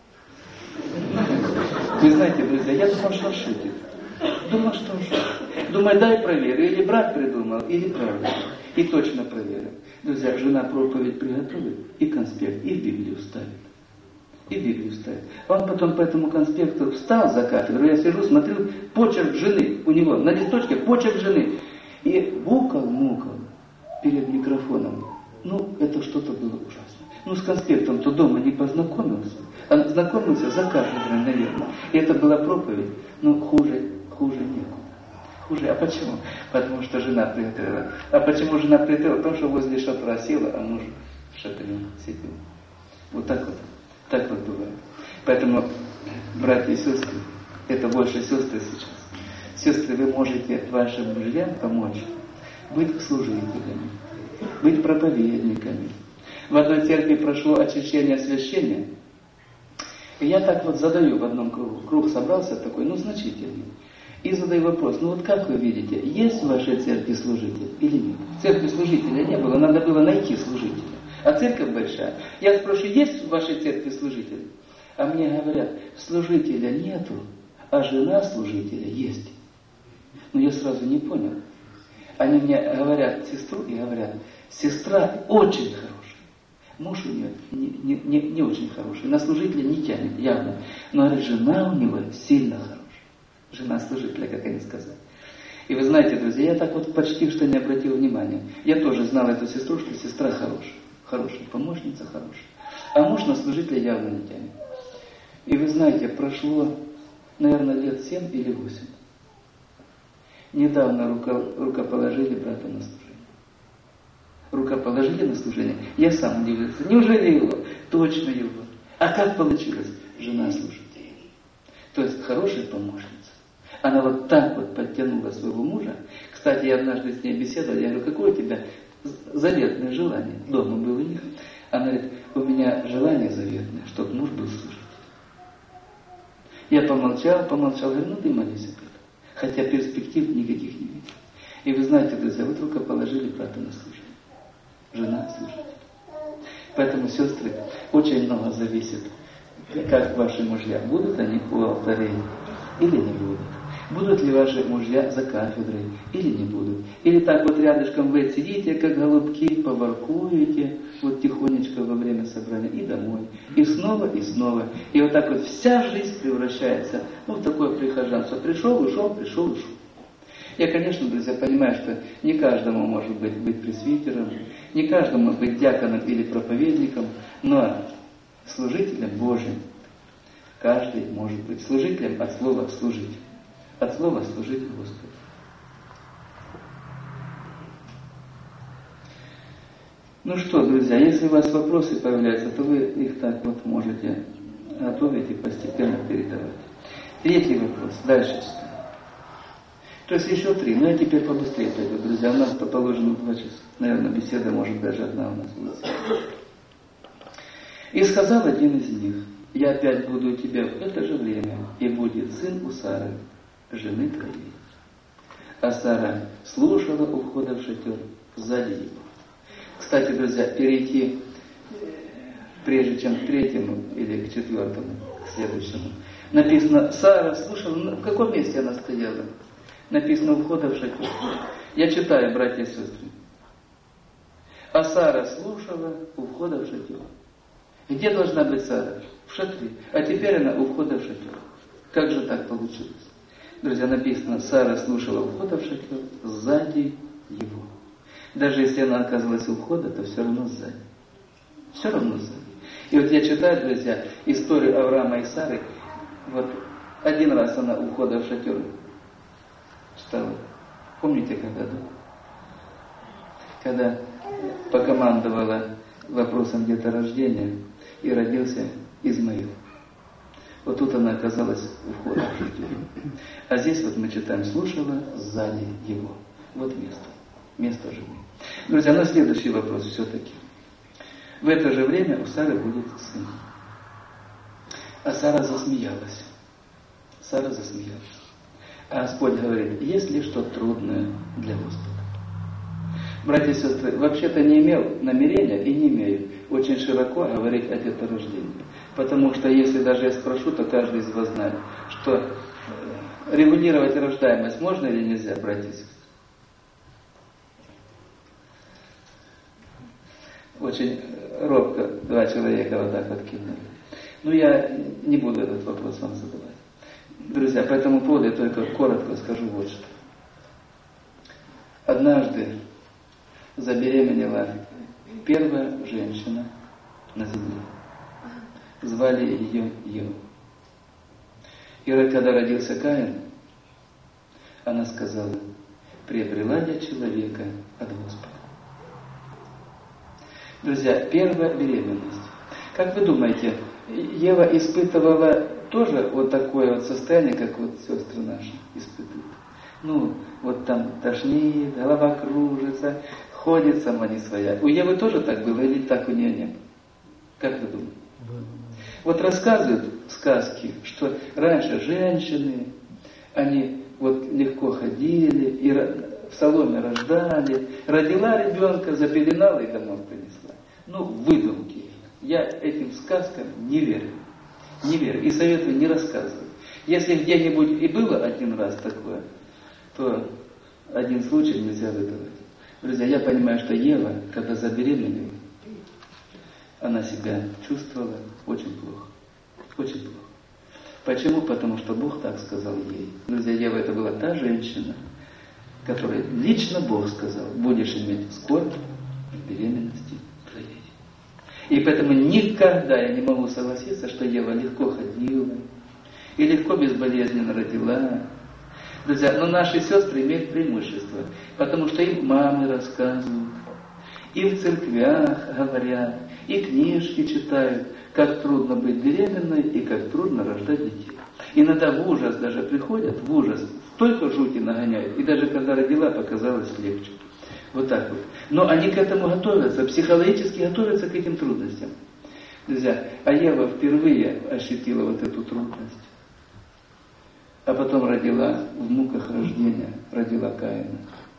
Вы знаете, друзья, я думал, что он шутит. Думал, что он шутит. Думаю, дай проверю, или брат придумал, или правда. И точно проверил. Друзья, жена проповедь приготовит, и конспект, и в Библию вставит. И в Библию вставит. Он потом по этому конспекту встал за кафедру, я сижу, смотрю, почерк жены у него, на листочке почерк жены. И букал-мукал перед микрофоном. Ну, это что-то было ужасно. Ну, с конспектом-то дома не познакомился. А знакомился за кафедрой, наверное. И это была проповедь. Ну, хуже, хуже некуда. Хуже. А почему? Потому что жена приготовила. А почему жена приготовила? Потому что возле шатра села, а муж в шатре сидел. Вот так вот. Так вот бывает. Поэтому, братья и сестры, это больше сестры сейчас. Сестры, вы можете вашим мужьям помочь быть служителями, быть проповедниками. В одной церкви прошло очищение освящения. И я так вот задаю в одном кругу. Круг собрался такой, ну, значительный. И задаю вопрос, ну вот как вы видите, есть в вашей церкви служитель или нет? В церкви служителя не было, надо было найти служителя. А церковь большая. Я спрашиваю, есть в вашей церкви служитель? А мне говорят, служителя нету, а жена служителя есть. Но я сразу не понял. Они мне говорят сестру и говорят, сестра очень хорошая. Муж у нее не, не, не, не очень хороший. На служителя не тянет, явно. Но говорит, жена у него сильно хорошая. Жена служителя, как они сказали. И вы знаете, друзья, я так вот почти что не обратил внимания. Я тоже знал эту сестру, что сестра хорошая. Хорошая помощница, хорошая. А муж на служителя явно не тянет. И вы знаете, прошло, наверное, лет семь или восемь. Недавно руко, рукоположили брата на служение. Рукоположили на служение. Я сам удивился. Неужели его? Точно его. А как получилось? Жена служителя. То есть хорошая помощница. Она вот так вот подтянула своего мужа. Кстати, я однажды с ней беседовал. Я говорю, какое у тебя заветное желание? Дома был у них. Она говорит, у меня желание заветное, чтобы муж был служителем. Я помолчал, помолчал, говорю, ну ты молись об этом. Хотя перспектив никаких не видел. И вы знаете, друзья, вы только положили брата на служение. Жена служит. Поэтому, сестры, очень много зависит, как ваши мужья. Будут они у алтарей или не будут. Будут ли ваши мужья за кафедрой или не будут. Или так вот рядышком вы сидите, как голубки, поворкуете, вот тихонечко во время собрания и домой. И снова, и снова. И вот так вот вся жизнь превращается ну, в такое прихожанство. Пришел, ушел, пришел, ушел. Я, конечно, друзья, понимаю, что не каждому может быть, быть пресвитером, не каждому быть диаконом или проповедником, но служителем Божьим каждый может быть. Служителем от слова «служить». От слова «служить Господу». Ну что, друзья, если у вас вопросы появляются, то вы их так вот можете готовить и постепенно передавать. Третий вопрос. Дальше читаем. То есть еще три. Ну я теперь побыстрее пойду, друзья. У нас положено два часа. Наверное, беседа может даже одна у нас будет. И сказал один из них: я опять буду у тебя в это же время, и будет сын у Сары, жены твоей. А Сара слушала у входа в шатер сзади его. Кстати, друзья, перейти, прежде чем к третьему или к четвертому, к следующему, написано, Сара слушала, в каком месте она стояла? Написано у входа в шатер. Я читаю, братья и сестры. А Сара слушала у входа в шатер. Где должна быть Сара? В шатре. А теперь она у входа в шатер. Как же так получилось? Друзья, написано, Сара слушала у входа в шатер сзади его. Даже если она оказалась у входа, то все равно сзади. Все равно сзади. И вот я читаю, друзья, историю Авраама и Сары. Вот один раз она у входа в шатер читала. Помните, когда? Да? Когда покомандовала вопросом деторождения и родился Измаил. Вот тут она оказалась у входа в шатер. А здесь вот мы читаем, слушала сзади его. Вот место. Место жены. Друзья, но следующий вопрос все-таки. В это же время у Сары будет сын. А Сара засмеялась. Сара засмеялась. А Господь говорит, есть ли что трудное для Господа? Братья и сестры, вообще-то не имел намерения и не имею очень широко говорить о деторождении. Потому что если даже я спрошу, то каждый из вас знает, что регулировать рождаемость можно или нельзя, братья и сестры? Очень робко два человека вот так вот кинули. Ну, я не буду этот вопрос вам задавать. Друзья, по этому поводу я только коротко скажу вот что. Однажды забеременела первая женщина на земле. Звали ее Ева. И когда родился Каин, она сказала, приобрела я человека от Господа. Друзья, первая беременность. Как вы думаете, Ева испытывала тоже вот такое вот состояние, как вот сестры наши испытывают? Ну, вот там тошнит, голова кружится, ходит сама не своя. У Евы тоже так было или так у нее не было? Как вы думаете? Вот рассказывают сказки, что раньше женщины, они вот легко ходили, и в соломе рождали, родила ребенка, запеленала и домой принесла. Ну, выдумки. Я этим сказкам не верю. Не верю. И советую не рассказывать. Если где-нибудь и было один раз такое, то один случай нельзя выдавать. Друзья, я понимаю, что Ева, когда забеременела, она себя чувствовала очень плохо. Очень плохо. Почему? Потому что Бог так сказал ей. Друзья, Ева это была та женщина, которой лично Бог сказал, будешь иметь скорбь в беременности твоей. И поэтому никогда я не могу согласиться, что Ева легко ходила и легко безболезненно родила. Друзья, но наши сестры имеют преимущество, потому что им мамы рассказывают, и в церквях говорят, и книжки читают, как трудно быть беременной и как трудно рождать детей. Иногда в ужас даже приходят, в ужас, столько жути нагоняют, и даже когда родила, показалось легче. Вот так вот. Но они к этому готовятся, психологически готовятся к этим трудностям. Друзья, а Ева впервые ощутила вот эту трудность. а потом родила в муках рождения, родила Каина.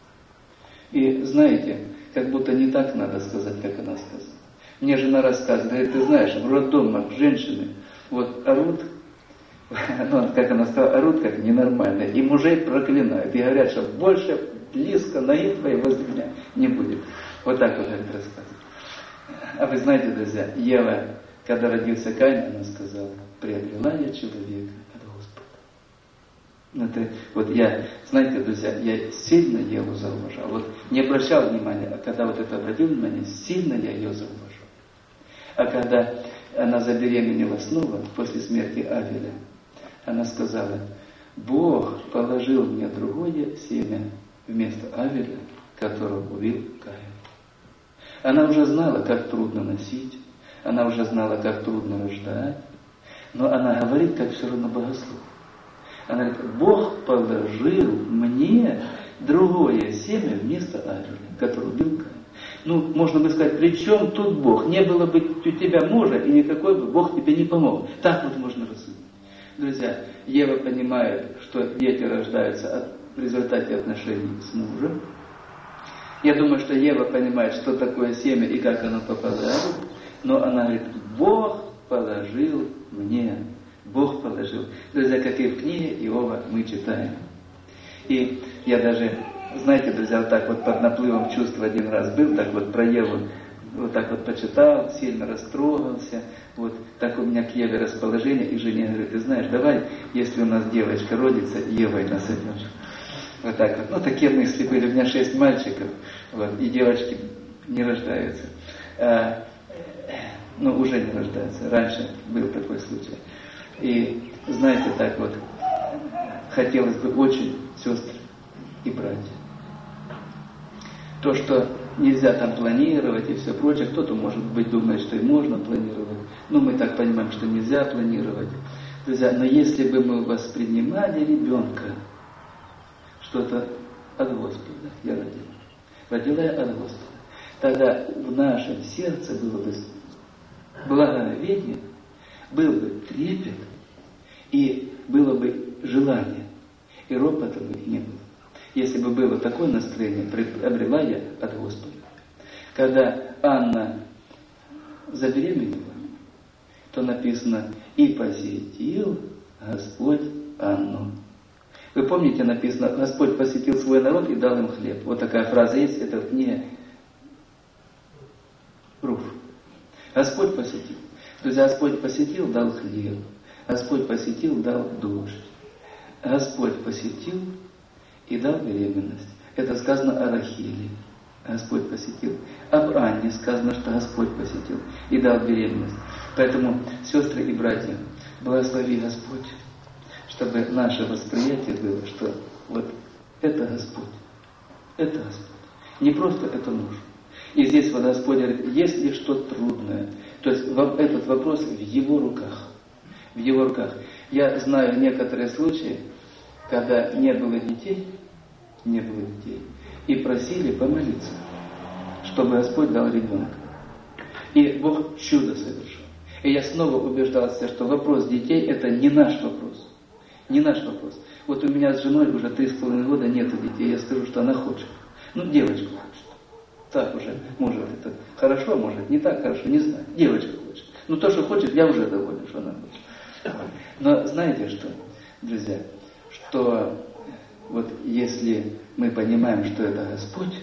И знаете, как будто не так надо сказать, как она сказала. Мне жена рассказывает, говорит, ты знаешь, в роддомах женщины вот орут, ну, как она сказала, орут как ненормально, и мужей проклинают, и говорят, что больше близко ноги твоей возле меня не будет. Вот так вот говорит, рассказывает. А вы знаете, друзья, Ева, когда родился Каин, она сказала, приобрела я человека от Господа. Это, вот я, знаете, друзья, я сильно Еву зауважал. Вот не обращал внимания, а когда вот это обратил внимание, сильно я ее зауважал. А когда она забеременела снова после смерти Авеля, она сказала, Бог положил мне другое семя вместо Авеля, которого убил Каин. Она уже знала, как трудно носить, она уже знала, как трудно рождать, но она говорит, как все равно богослов. Она говорит, Бог положил мне другое семя вместо Авеля, который убил Каин. Ну, можно бы сказать, при чем тут Бог? Не было бы у тебя мужа, и никакой бы Бог тебе не помог. Так вот можно рассудить. Друзья, Ева понимает, что дети рождаются от, в результате отношений с мужем. Я думаю, что Ева понимает, что такое семя и как оно попадает. Но она говорит, Бог положил мне. Бог положил. Друзья, как и в книге Иова мы читаем. И я даже, знаете, друзья, вот так вот под наплывом чувств один раз был, так вот про Еву, вот так вот почитал, сильно растрогался. Вот так у меня к Еве расположение, и жене говорит, ты знаешь, давай, если у нас девочка родится, Евой назовешь. Вот так вот. Ну, такие мысли были. У меня шесть мальчиков, вот, и девочки не рождаются. А, ну, уже не рождаются. Раньше был такой случай. И, знаете, так вот, хотелось бы очень сестры и братья. То, что нельзя там планировать и все прочее, кто-то, может быть, думает, что и можно планировать. Но мы так понимаем, что нельзя планировать. Друзья, но если бы мы воспринимали ребенка, что-то от Господа, я родила. Родила я от Господа. Тогда в нашем сердце было бы благоговение, был бы трепет, и было бы желание, и ропота бы не было. Если бы было такое настроение, приобрела я от Господа. Когда Анна забеременела, то написано, и посетил Господь Анну. Вы помните, написано, Господь посетил свой народ и дал им хлеб. Вот такая фраза есть, это в книге Руф. Господь посетил. Друзья, Господь посетил, дал хлеб. Господь посетил, дал дождь. Господь посетил и дал беременность. Это сказано о Рахиле. Господь посетил. Об Анне сказано, что Господь посетил и дал беременность. Поэтому, сестры и братья, благослови Господь, чтобы наше восприятие было, что вот это Господь. Это Господь. Не просто это муж. И здесь вот Господь говорит, если что-то трудное, то есть этот вопрос в Его руках. В Его руках. Я знаю некоторые случаи, когда не было детей, не было детей, и просили помолиться, чтобы Господь дал ребенка. И Бог чудо совершил. И я снова убеждался, что вопрос детей это не наш вопрос. Не наш вопрос. Вот у меня с женой уже три с половиной года нету детей. Я скажу, что она хочет. Ну, девочку хочет. Так уже, может, это хорошо, может, не так хорошо, не знаю. Девочка хочет. Ну, то, что хочет, я уже доволен, что она хочет. Но знаете что, друзья, что вот если мы понимаем, что это Господь,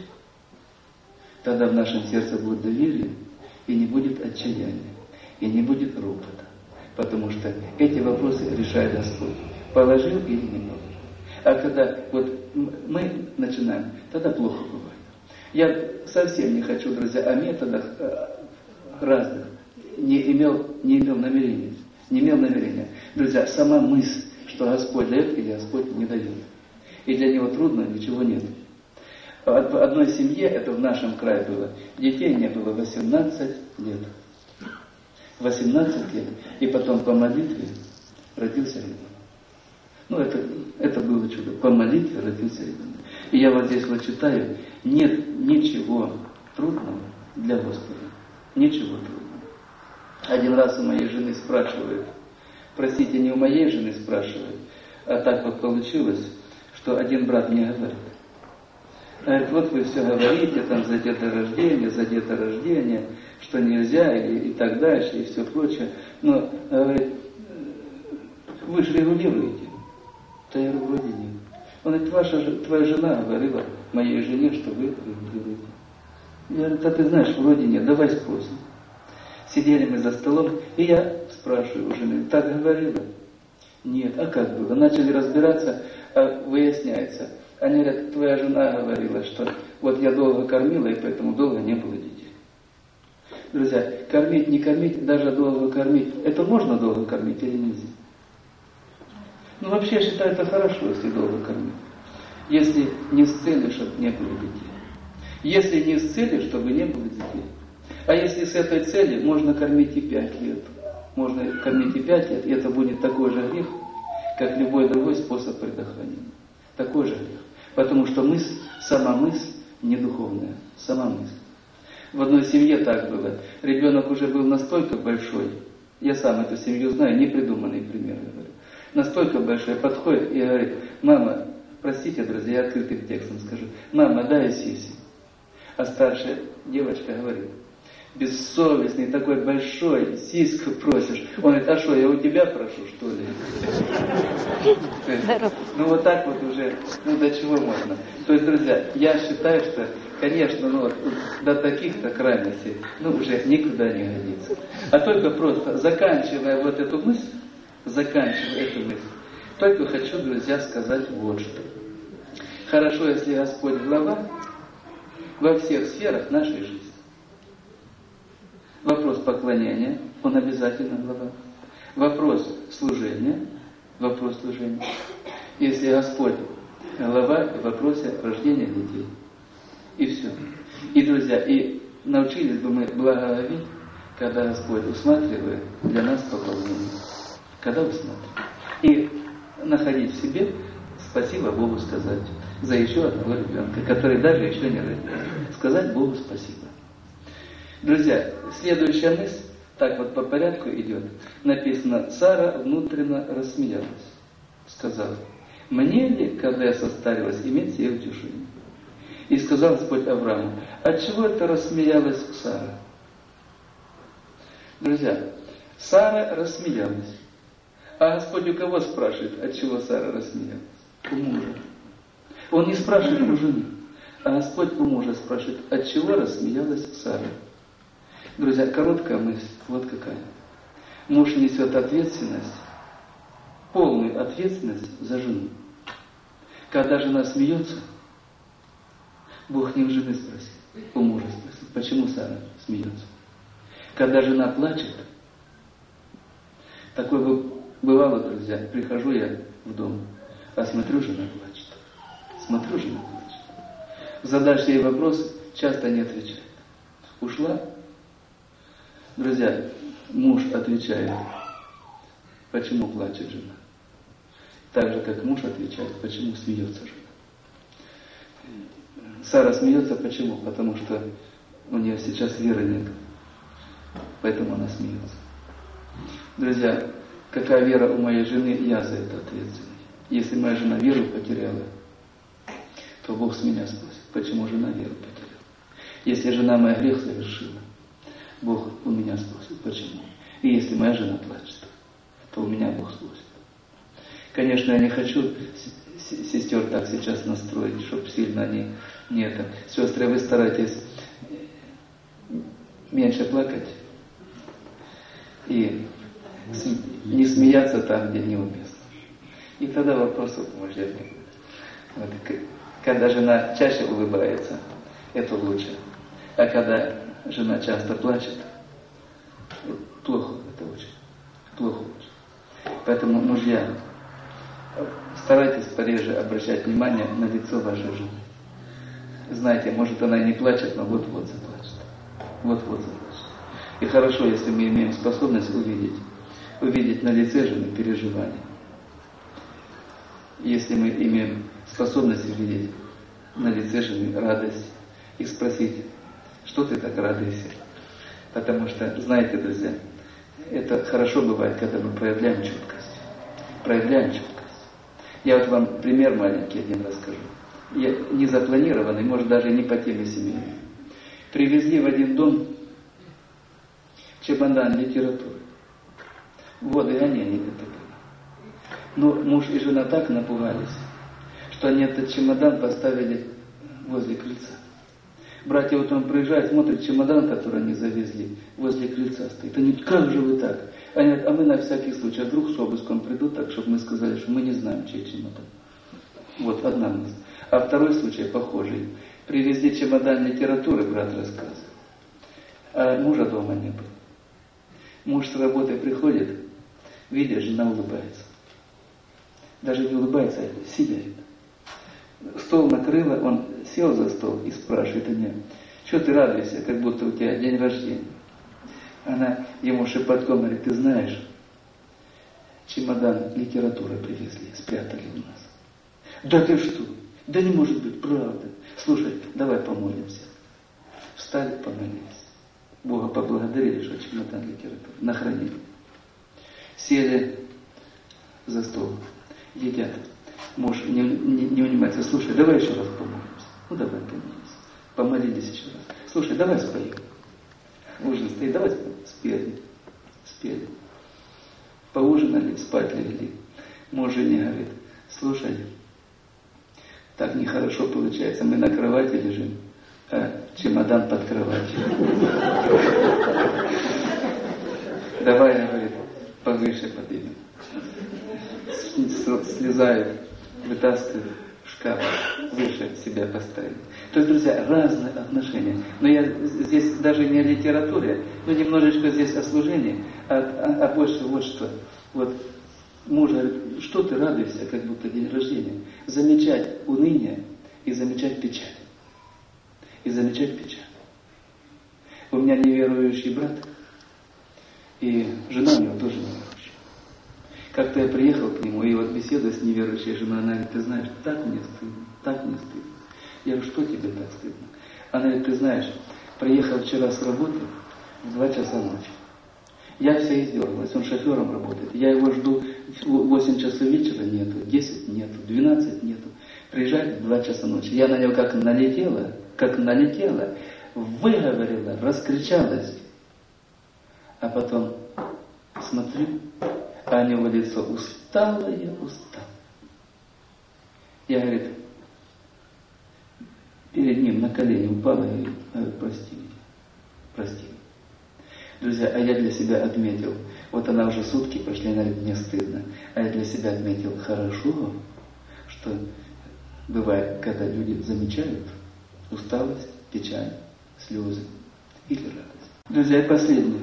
тогда в нашем сердце будет доверие, и не будет отчаяния, и не будет ропота. Потому что эти вопросы решает Господь. Положил или не положил. А когда вот мы начинаем, тогда плохо бывает. Я совсем не хочу, друзья, о методах разных. Не имел, не имел намерения. Не имел намерения. Друзья, сама мысль, что Господь дает или Господь не дает. И для него трудно, ничего нет. В одной семье, это в нашем крае было, детей не было восемнадцать лет. восемнадцать лет. И потом по молитве родился ребенок. Ну, это, это было чудо. По молитве родился ребенок. И я вот здесь вот читаю, нет ничего трудного для Господа. Ничего трудного. Один раз у моей жены спрашивают, простите, не у моей жены спрашивают, А так вот получилось, что один брат мне говорит, говорит, вот вы все говорите там за деторождение, за деторождение, что нельзя и, и так дальше, и все прочее. Но, говорит, вы же регулируете. Да я говорю, вроде нет. Он говорит, ваша, твоя жена говорила моей жене, что вы регулируете. Я говорю, да ты знаешь, вроде нет, давай спросим. Сидели мы за столом, и я спрашиваю у жены, так говорила? Нет, а как было? Начали разбираться, а выясняется. Они говорят, твоя жена говорила, что вот я долго кормила, и поэтому долго не было детей. Друзья, кормить, не кормить, даже долго кормить, это можно долго кормить или нельзя? Ну вообще я считаю, это хорошо, если долго кормить. Если не с целью, чтобы не было детей. Если не с целью, чтобы не было детей. А если с этой целью, можно кормить и пять лет. Можно кормить и пять лет, и это будет такой же грех, как любой другой способ предохранения. Такой же грех. Потому что мысль, сама мысль не духовная, сама мысль. В одной семье так было. Ребенок уже был настолько большой, я сам эту семью знаю, непридуманный пример говорю. Настолько большой, подходит и говорит, мама, простите, друзья, я открытым текстом скажу, мама, дай сиси. А старшая девочка говорит, бессовестный, такой большой, сиську просишь. Он говорит, а что, я у тебя прошу, что ли? Ну вот так вот уже, ну до чего можно? То есть, друзья, я считаю, что, конечно, ну вот до таких-то крайностей, ну уже никуда не годится. А только просто, заканчивая вот эту мысль, заканчивая эту мысль, только хочу, друзья, сказать вот что. Хорошо, если Господь глава во всех сферах нашей жизни. Вопрос поклонения, он обязательно глава. Вопрос служения, вопрос служения. Если Господь глава в вопросе рождения детей. И все. И, друзья, и научились бы мы благоговеть, когда Господь усматривает для нас поклонение. Когда усматривает. И находить в себе спасибо Богу сказать за еще одного ребенка, который даже еще не родился. Сказать Богу спасибо. Друзья, следующая мысль, так вот по порядку идет. Написано, Сара внутренно рассмеялась. Сказала, мне ли, когда я состарилась, иметь сие утешение? И сказал Господь Аврааму, отчего это рассмеялась Сара? Друзья, Сара рассмеялась. А Господь у кого спрашивает, отчего Сара рассмеялась? У мужа. Он не спрашивает у жены, а Господь у мужа спрашивает, отчего рассмеялась Сара? Друзья, короткая мысль, вот какая. Муж несет ответственность, полную ответственность за жену. Когда жена смеется, Бог не у жены спросит, у мужа спросит, почему Сара смеется. Когда жена плачет, такое бы бывало, друзья, прихожу я в дом, а смотрю, жена плачет. Смотрю, жена плачет. Задашь ей вопрос, часто не отвечает. Ушла? Друзья, муж отвечает, почему плачет жена. Так же, как муж отвечает, почему смеется жена. Сара смеется, почему? Потому что у нее сейчас веры нет. Поэтому она смеется. Друзья, какая вера у моей жены, я за это ответственный. Если моя жена веру потеряла, то Бог с меня спросит, почему жена веру потеряла. Если жена моя грех совершила, Бог у меня спросит, почему. И если моя жена плачет, то у меня Бог спросит. Конечно, я не хочу сестер так сейчас настроить, чтобы сильно они не это. Сестры, вы старайтесь меньше плакать и не смеяться там, где неуместно. И тогда вопросов может не будет. Вот, когда жена чаще улыбается, это лучше. А когда жена часто плачет, плохо это очень. Плохо очень. Поэтому, мужья, старайтесь пореже обращать внимание на лицо вашей жены. Знаете, может она и не плачет, но вот-вот заплачет. Вот-вот заплачет. И хорошо, если мы имеем способность увидеть, увидеть на лице жены переживания. Если мы имеем способность увидеть на лице жены радость и спросить, что ты так радуешься? Потому что, знаете, друзья, это хорошо бывает, когда мы проявляем чуткость. Проявляем чуткость. Я вот вам пример маленький один расскажу. Я, не запланированный, может даже не по теме семьи. Привезли в один дом чемодан литературы. Вот и гонения это было. Но муж и жена так напугались, что они этот чемодан поставили возле крыльца. Братья вот он приезжает, смотрит чемодан, который они завезли, возле крыльца стоит. Они говорят, как же вы так? Они говорят, а мы на всякий случай, а вдруг с обыском придут так, чтобы мы сказали, что мы не знаем, чей чемодан. Вот одна мысль. А второй случай похожий. Привезли чемодан литературы, брат рассказывает. А мужа дома не было. Муж с работы приходит, видит, жена улыбается. Даже не улыбается, а сияет. Стол накрыла, он сел за стол и спрашивает меня, что ты радуешься, как будто у тебя день рождения. Она ему шепотком говорит, ты знаешь, чемодан литературы привезли, спрятали у нас. Да ты что? Да не может быть, правда. Слушай, давай помолимся. Встали, помолились. Бога поблагодарили, что чемодан литературы нахранили. Сели за стол, едят. Муж не, не, не унимается. Слушай, давай еще раз помолимся. Ну давай помолимся. Помолились еще раз. Слушай, давай споем. Ужин стоит, давай спели. Спели. Поужинали, спать легли. Муж жене говорит, слушай, так нехорошо получается. Мы на кровати лежим, а чемодан под кроватью. Давай, говорит, повыше поднимем. Слезают, вытаскивают шкаф, выше себя поставили. То есть, друзья, разные отношения. Но я здесь даже не о литературе, но немножечко здесь о служении, а, а, а больше вот что. Вот муж говорит, что ты радуешься, как будто день рождения. Замечать уныние и замечать печаль. И замечать печаль. У меня неверующий брат, и жена у него тоже неверующая. Как-то я приехал к нему, и вот беседа с неверующей женой, она говорит, ты знаешь, так мне стыдно, так мне стыдно. Я говорю, что тебе так стыдно? Она говорит, ты знаешь, приехал вчера с работы в два часа ночи. Я вся издергалась, он шофером работает. Я его жду в восемь часов вечера, нету, десять нету, двенадцать нету. Приезжает в два часа ночи. Я на него как налетела, как налетела, выговорила, раскричалась. А потом смотрю, а у него лицо усталое, усталое. Я, говорит, перед ним на колени упала и говорит, прости меня, прости. Друзья, а я для себя отметил, вот она уже сутки прошли, она говорит, мне стыдно. А я для себя отметил, хорошо, что бывает, когда люди замечают усталость, печаль, слезы или радость. Друзья, и последнее.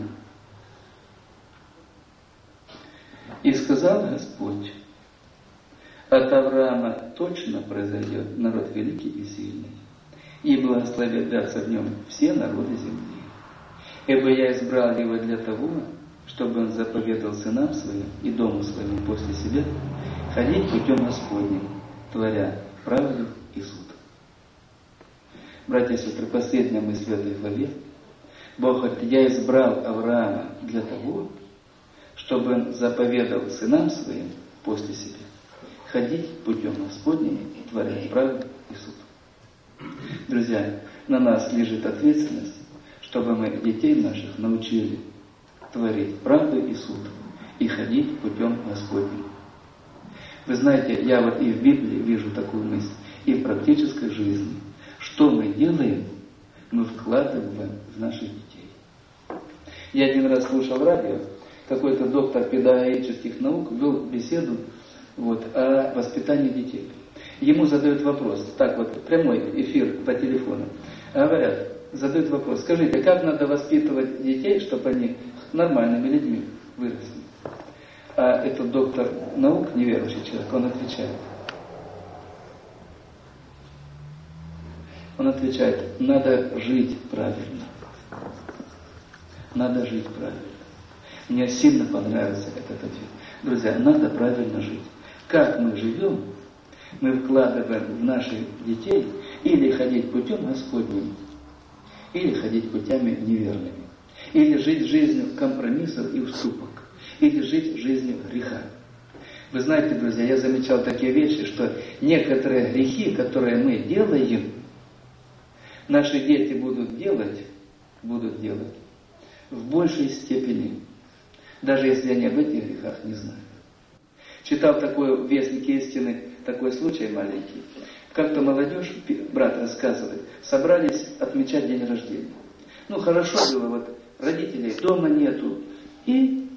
И сказал Господь, от Авраама точно произойдет народ великий и сильный, и благословятся в нем все народы земли. Ибо я избрал его для того, чтобы он заповедал сынам своим и дому своему после себя ходить путем Господним, творя правду и суд. Братья и сестры, последняя мысль в этой главе. Бог говорит, я избрал Авраама для того, чтобы он заповедал сынам своим после себя ходить путем Господним, творя правду и суд. Друзья, на нас лежит ответственность, чтобы мы детей наших научили творить правду и суд и ходить путем Господним. Вы знаете, я вот и в Библии вижу такую мысль, и в практической жизни. Что мы делаем, мы вкладываем в наших детей. Я один раз слушал радио, какой-то доктор педагогических наук вел беседу вот, о воспитании детей. Ему задают вопрос, так вот, прямой эфир по телефону. Говорят, задают вопрос, скажите, как надо воспитывать детей, чтобы они нормальными людьми выросли? А этот доктор наук, неверующий человек, он отвечает. Он отвечает, надо жить правильно. Надо жить правильно. Мне сильно понравился этот ответ. Друзья, надо правильно жить. Как мы живем, мы вкладываем в наших детей или ходить путем Господним, или ходить путями неверными, или жить жизнью компромиссов и уступок, или жить жизнью греха. Вы знаете, друзья, я замечал такие вещи, что некоторые грехи, которые мы делаем, наши дети будут делать, будут делать в большей степени, даже если они об этих грехах не знают. Читал такой в Вестнике истины, такой случай маленький. Как-то молодежь, брат рассказывает, собрались отмечать день рождения. Ну, хорошо было, вот родителей дома нету, и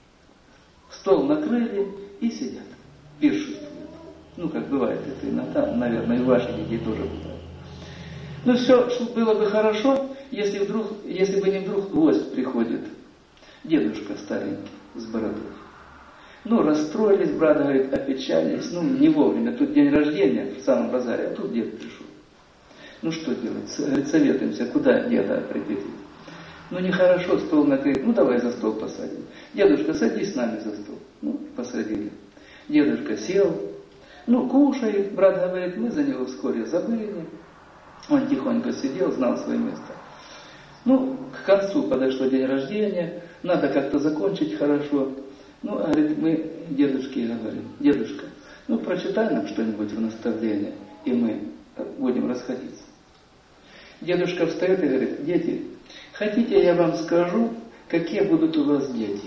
стол накрыли, и сидят, пиршествуют. Ну, как бывает это иногда, наверное, и у ваших детей тоже бывает. Ну, все было бы хорошо, если вдруг, если бы не вдруг гость приходит, дедушка старенький, с бородой. Ну, расстроились, брат говорит, опечалились, ну, не вовремя, тут день рождения в самом базаре, а тут дед пришел. Ну, что делать? Говорит, советуемся, куда деда определить? Ну, нехорошо, стол накрыть, ну, давай за стол посадим. Дедушка, садись с нами за стол. Ну, посадили. Дедушка сел, ну, кушает, брат говорит, мы за него вскоре забыли. Он тихонько сидел, знал свое место. Ну, к концу подошло день рождения, надо как-то закончить хорошо. Ну, говорит, мы дедушке говорим, дедушка, ну, прочитай нам что-нибудь в наставление, и мы будем расходиться. Дедушка встает и говорит, дети, хотите, я вам скажу, какие будут у вас дети?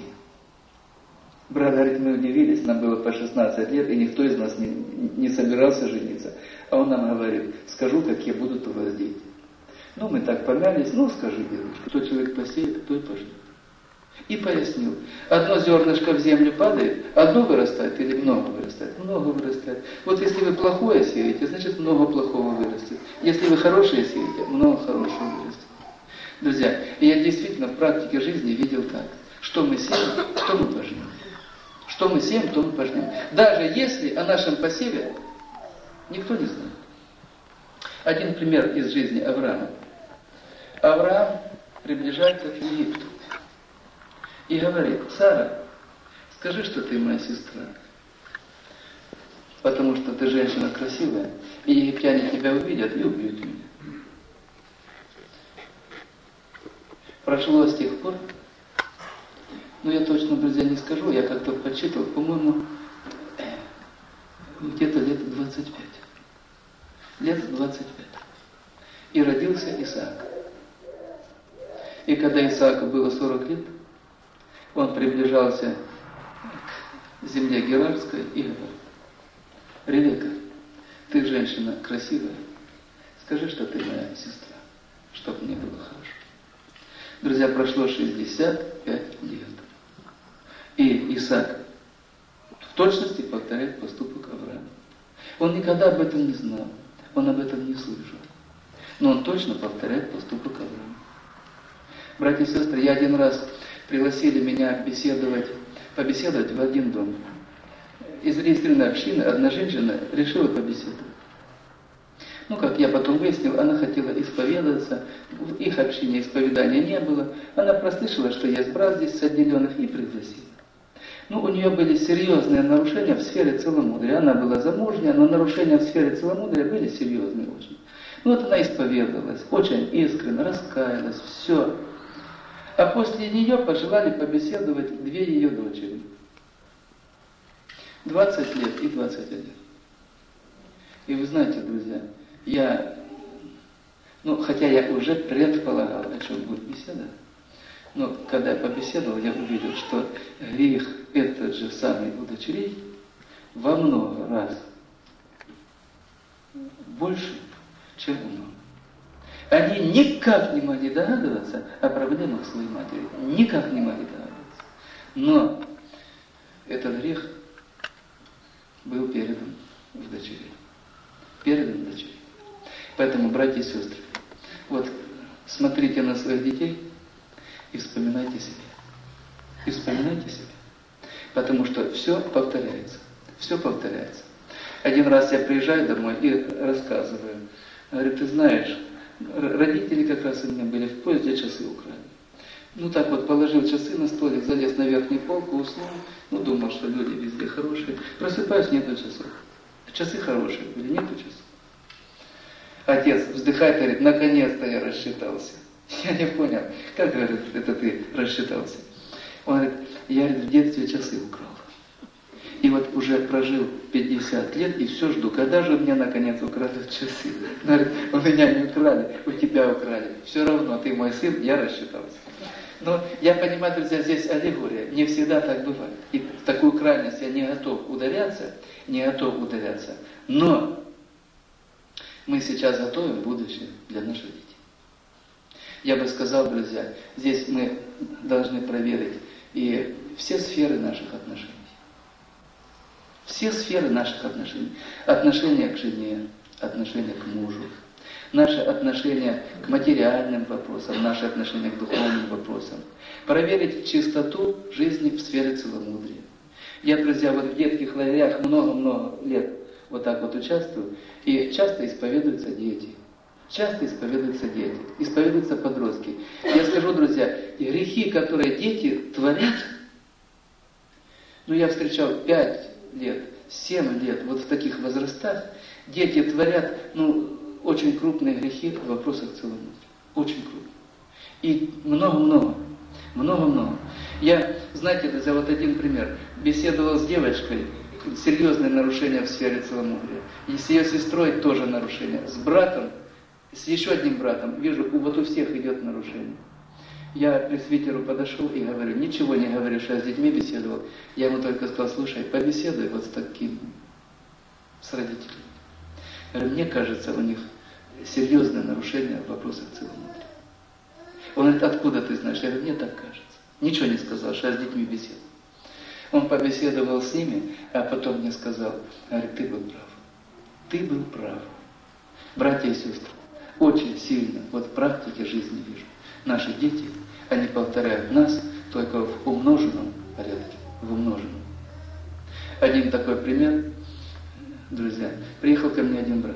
Брат говорит, мы удивились, нам было по шестнадцать лет, и никто из нас не, не собирался жениться. А он нам говорит, скажу, какие будут у вас дети. Ну, мы так помялись, ну, скажи, дедушка, кто человек посеет, кто и пожнет. И пояснил, одно зернышко в землю падает, одно вырастает или много вырастает? Много вырастает. Вот если вы плохое сеете, значит много плохого вырастет. Если вы хорошее сеете, много хорошего вырастет. Друзья, я действительно в практике жизни видел так. Что мы сеем, то мы пожнем. Что мы сеем, то мы пожнем. Даже если о нашем посеве никто не знает. Один пример из жизни Авраама. Авраам приближается к Египту. И говорит, Сара, скажи, что ты моя сестра. Потому что ты женщина красивая, и египтяне тебя увидят и убьют меня. Прошло с тех пор, ну я точно, друзья, не скажу, я как-то подсчитывал, по-моему, где-то лет двадцать пять. Лет двадцать пять. И родился Исаак. И когда Исааку было сорок лет, он приближался к земле Герарской и говорит, Ревека, ты женщина красивая, скажи, что ты моя сестра, чтобы мне было хорошо. Друзья, прошло шестьдесят пять лет. И Исаак в точности повторяет поступок Авраама. Он никогда об этом не знал, он об этом не слышал. Но он точно повторяет поступок Авраама. Братья и сестры, я один раз пригласили меня беседовать, побеседовать в один дом. Из зарегистрированной общины одна женщина решила побеседовать. Ну, как я потом выяснил, она хотела исповедоваться, в их общине исповедания не было. Она прослышала, что есть брат здесь с отделенных, и пригласила. Ну, у нее были серьезные нарушения в сфере целомудрия. Она была замужняя, но нарушения в сфере целомудрия были серьезные очень. Ну, вот она исповедовалась, очень искренне, раскаялась, все. А после нее пожелали побеседовать две ее дочери. двадцать лет и двадцать один. И вы знаете, друзья, я, ну, хотя я уже предполагал, о чем будет беседа, но когда я побеседовал, я увидел, что грех этот же самый у дочерей во много раз больше, чем у мамы. Они никак не могли догадываться о проблемах своей матери. Никак не могли догадываться. Но этот грех был передан в дочерей. Передан в дочерей. Поэтому, братья и сестры, вот смотрите на своих детей и вспоминайте себя. И вспоминайте себя. Потому что все повторяется. Все повторяется. Один раз я приезжаю домой и рассказываю. Говорю, ты знаешь, родители как раз у меня были в поезде, часы украли. Ну так вот, положил часы на столик, залез на верхнюю полку, уснул. Ну, думал, что люди везде хорошие. Просыпаюсь, нету часов. Часы хорошие были, нету часов. Отец вздыхает и говорит, наконец-то я рассчитался. Я не понял, как, говорит, это ты рассчитался? Он говорит, я в детстве часы украл. И вот уже прожил пятьдесят лет, и все жду, когда же мне наконец украдут часы. Говорит, у меня не украли, у тебя украли. Все равно, ты мой сын, я рассчитался. Но я понимаю, друзья, здесь аллегория. Не всегда так бывает. И в такую крайность я не готов ударяться, не готов ударяться. Но мы сейчас готовим будущее для наших детей. Я бы сказал, друзья, здесь мы должны проверить и все сферы наших отношений. Все сферы наших отношений. Отношение к жене, отношение к мужу, наше отношение к материальным вопросам, наше отношение к духовным вопросам. Проверить чистоту жизни в сфере целомудрия. Я, друзья, вот в детских лагерях много-много лет вот так вот участвую, и часто исповедуются дети. Часто исповедуются дети, исповедуются подростки. Я скажу, друзья, грехи, которые дети творят, ну я встречал пять лет, семь лет, вот в таких возрастах, дети творят, ну, очень крупные грехи в вопросах целомудрия. Очень крупные. И много-много, много-много. Я, знаете, друзья, вот один пример. Беседовал с девочкой, серьезное нарушение в сфере целомудрия. И с ее сестрой тоже нарушение. С братом, с еще одним братом, вижу, вот у всех идет нарушение. Я к пресвитеру подошел и говорю, ничего не говорю, что я с детьми беседовал. Я ему только сказал, слушай, побеседуй вот с таким, с родителями. Я говорю, мне кажется, у них серьезное нарушение в вопросах целомудрия. Он говорит, откуда ты знаешь? Я говорю, мне так кажется. Ничего не сказал, что я с детьми беседовал. Он побеседовал с ними, а потом мне сказал, говорит, ты был прав. Ты был прав. Братья и сестры, очень сильно, вот в практике жизни вижу, наши дети, они повторяют нас только в умноженном порядке, в умноженном. Один такой пример, друзья, приехал ко мне один брат.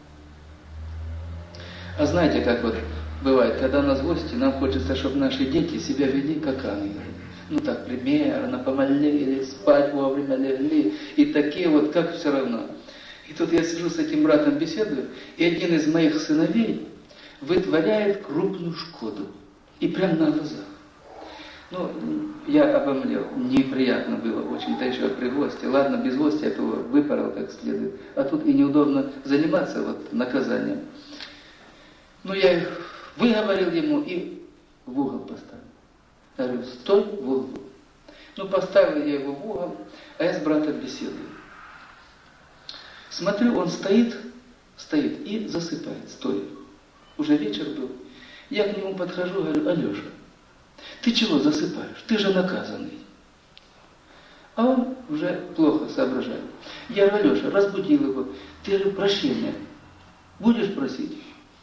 А знаете, как вот бывает, когда у нас гости, нам хочется, чтобы наши дети себя вели как ангелы. Ну так, примерно, помолились, спать вовремя легли, и такие вот, как все равно. И тут я сижу с этим братом, беседую, и один из моих сыновей вытворяет крупную шкоду. И прямо на глазах. Ну, я обомлел. Неприятно было очень. Да еще при гости. Ладно, без гостя я его выпорол как следует. А тут и неудобно заниматься вот наказанием. Ну, я выговорил ему и в угол поставил. Я говорю, стой в угол. Ну, поставил я его в угол, а я с братом беседую. Смотрю, он стоит, стоит и засыпает, стоя. Уже вечер был. Я к нему подхожу, говорю, Алеша, ты чего засыпаешь? Ты же наказанный. А он уже плохо соображает. Я говорю, Алеша, разбудил его. Ты, говорю, прощения будешь просить?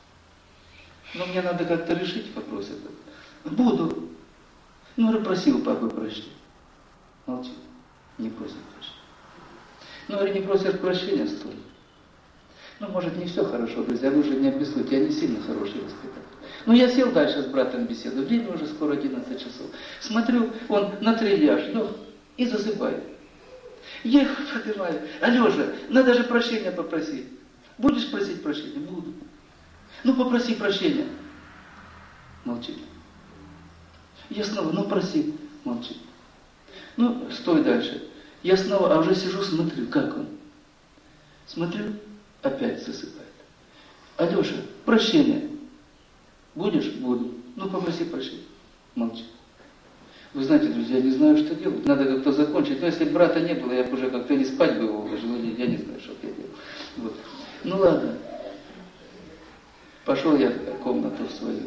Но мне надо как-то решить вопрос этот. Буду. Ну, говорю, просил папы прощения. Молчит. Не просит прощения. Ну, говорю, не просишь прощения, стой. Ну, может, не все хорошо, друзья, вы уже не обессудьте, я не сильно хороший воспитатель. Ну, я сел дальше с братом беседую, время уже скоро одиннадцать часов. Смотрю, он на трильяж лег и засыпает. Я его поднимаю. Алеша, надо же прощения попросить. Будешь просить прощения? Буду. Ну, попроси прощения. Молчит. Я снова, ну, проси. Молчит. Ну, стой дальше. Я снова, а уже сижу, смотрю, как он. Смотрю, опять засыпает. Алеша, прощения. Будешь? Буду. Ну, попроси прощения. Молчит. Вы знаете, друзья, я не знаю, что делать. Надо как-то закончить. Но если брата не было, я бы уже как-то не спать бы его уложил. Я не знаю, что я делал. Вот. Ну, ладно. Пошел я в комнату свою.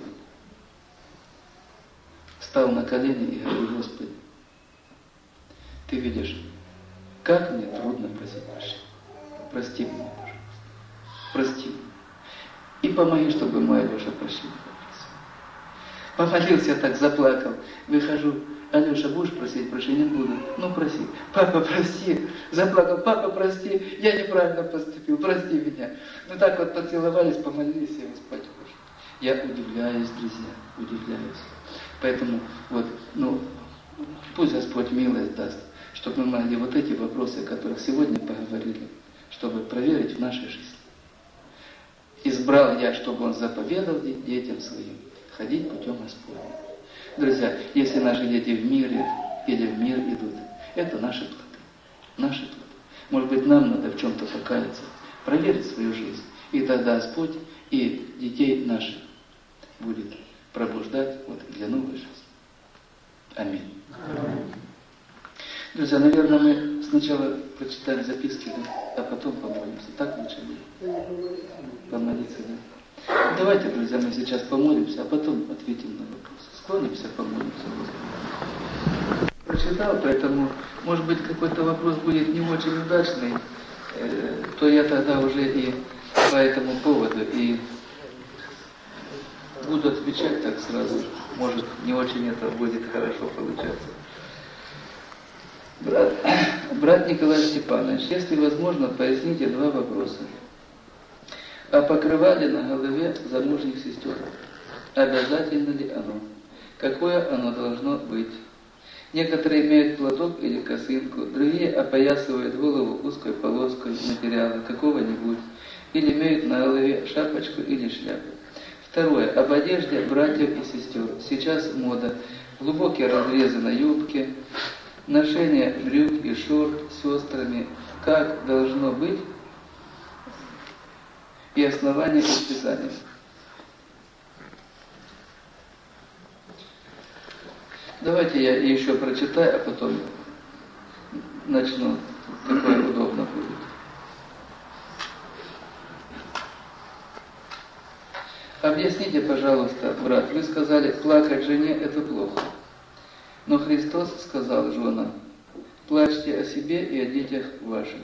Встал на колени и говорю, Господи, Ты видишь, как мне трудно просить прощения. Прости меня, пожалуйста. Прости. И помоги, чтобы мой Алеша прощения попросил. Помолился, так заплакал. Выхожу. Алеша, будешь просить прощения? Буду. Ну, проси. Папа, прости. Заплакал. Папа, прости. Я неправильно поступил. Прости меня. Ну, так вот поцеловались, помолились, и его спать ушли. Я удивляюсь, друзья. Удивляюсь. Поэтому, вот, ну, пусть Господь милость даст, чтобы мы могли вот эти вопросы, о которых сегодня поговорили, чтобы проверить в нашей жизни. Избрал я, чтобы Он заповедал детям своим ходить путем Господним. Друзья, если наши дети в мире или в мир идут, это наши плоды. Наши плоды. Может быть, нам надо в чем-то покаяться, проверить свою жизнь. И тогда Господь и детей наших будет пробуждать вот для новой жизни. Аминь. Аминь. Друзья, наверное, мы сначала прочитаем записки, да, а потом помолимся. Так лучше будет? Помолиться, да? Давайте, друзья, мы сейчас помолимся, а потом ответим на вопросы. Склонимся, помолимся. Прочитал, поэтому, может быть, какой-то вопрос будет не очень удачный, э, то я тогда уже и по этому поводу и буду отвечать так сразу. Может, не очень это будет хорошо получаться. Брат, брат Николай Степанович, если возможно, поясните два вопроса. О покрывале на голове замужних сестер. Обязательно ли оно? Какое оно должно быть? Некоторые имеют платок или косынку, другие опоясывают голову узкой полоской материала какого-нибудь, или имеют на голове шапочку или шляпу. Второе. Об одежде братьев и сестер. Сейчас мода. Глубокие разрезы на юбке, ношение брюк и шорт с сестрами. Как должно быть и основание Писания. Давайте я еще прочитаю, а потом начну. Такое удобно будет. Объясните, пожалуйста, брат, вы сказали, плакать жене – это плохо. Но Христос сказал женам, плачьте о себе и о детях ваших.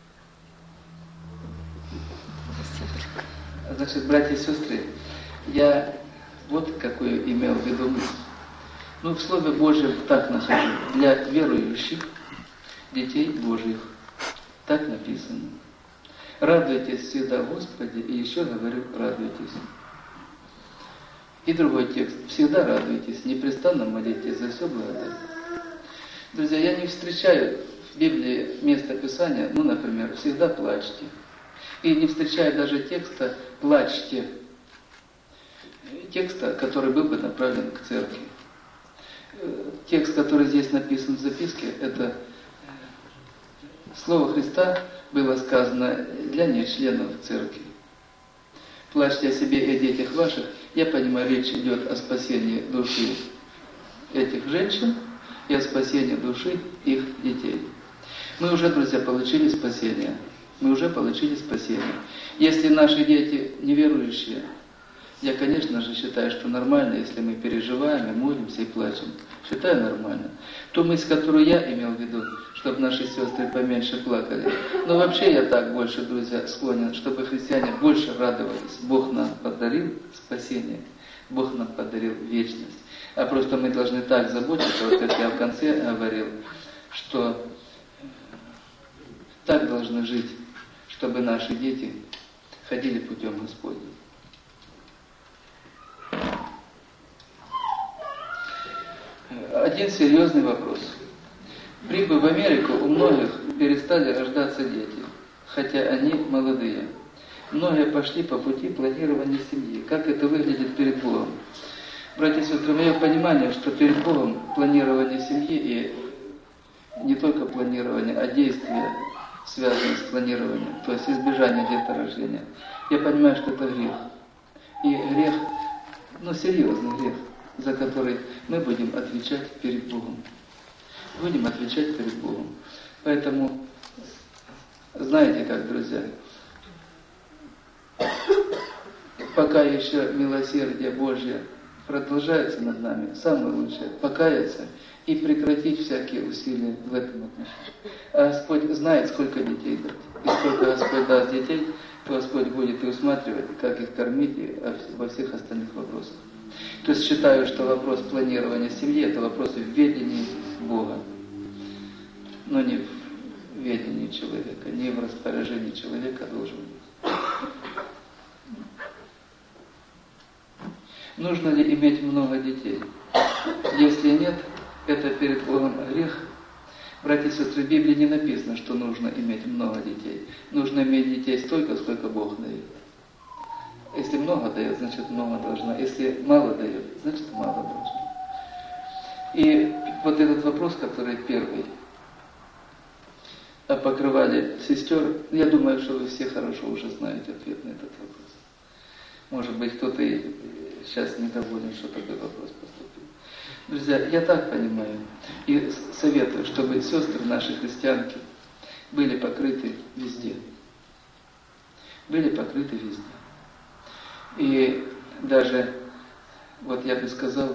Значит, братья и сестры, я вот какую имел в виду мысль. Ну, в Слове Божьем так нахожу. Для верующих, детей Божьих. Так написано. Радуйтесь всегда в Господе, и еще говорю, радуйтесь. И другой текст. Всегда радуйтесь, непрестанно молитесь за все благодать. Друзья, я не встречаю в Библии место Писания, ну, например, всегда плачьте. И не встречаю даже текста «плачьте». Текста, который был бы направлен к церкви. Текст, который здесь написан в записке, это слово Христа было сказано для нечленов церкви. Плачьте о себе и о детях ваших. Я понимаю, речь идет о спасении души этих женщин и о спасении души их детей. Мы уже, друзья, получили спасение. Мы уже получили спасение. Если наши дети неверующие, я, конечно же, считаю, что нормально, если мы переживаем и молимся и плачем. Считаю нормально. Ту мысль, которую я имел в виду, чтобы наши сестры поменьше плакали. Но вообще я так больше, друзья, склонен, чтобы христиане больше радовались. Бог нам подарил спасение, Бог нам подарил вечность. А просто мы должны так заботиться, вот как я в конце говорил, что так должны жить, чтобы наши дети ходили путем Господним. Один серьезный вопрос. Прибыв в Америку, у многих перестали рождаться дети, хотя они молодые. Многие пошли по пути планирования семьи. Как это выглядит перед Богом? Братья и сестры, мое понимание, что перед Богом планирование семьи и не только планирование, а действия, связанные с планированием, то есть избежание деторождения. Я понимаю, что это грех. И грех, ну серьезный грех, за который мы будем отвечать перед Богом. Будем отвечать перед Богом. Поэтому, знаете как, друзья, пока еще милосердие Божье продолжается над нами, самое лучшее – покаяться и прекратить всякие усилия в этом отношении. А Господь знает, сколько детей дать. И сколько Господь даст детей, то Господь будет и усматривать, как их кормить, и во всех остальных вопросах. То есть считаю, что вопрос планирования семьи – это вопрос в ведении Бога, но не в ведении человека, не в распоряжении человека должен быть. Нужно ли иметь много детей? Если нет, это перед Богом грех. Братья и сестры, в Библии не написано, что нужно иметь много детей. Нужно иметь детей столько, сколько Бог дает. Если много дает, значит много должно. Если мало дает, значит мало должно. И вот этот вопрос, который первый. а покрывали сестер, я думаю, что вы все хорошо уже знаете ответ на этот вопрос. Может быть, кто-то и сейчас недоволен, что такой вопрос поступил. Друзья, я так понимаю и советую, чтобы сестры наши христианки были покрыты везде. Были покрыты везде. И даже, вот я бы сказал,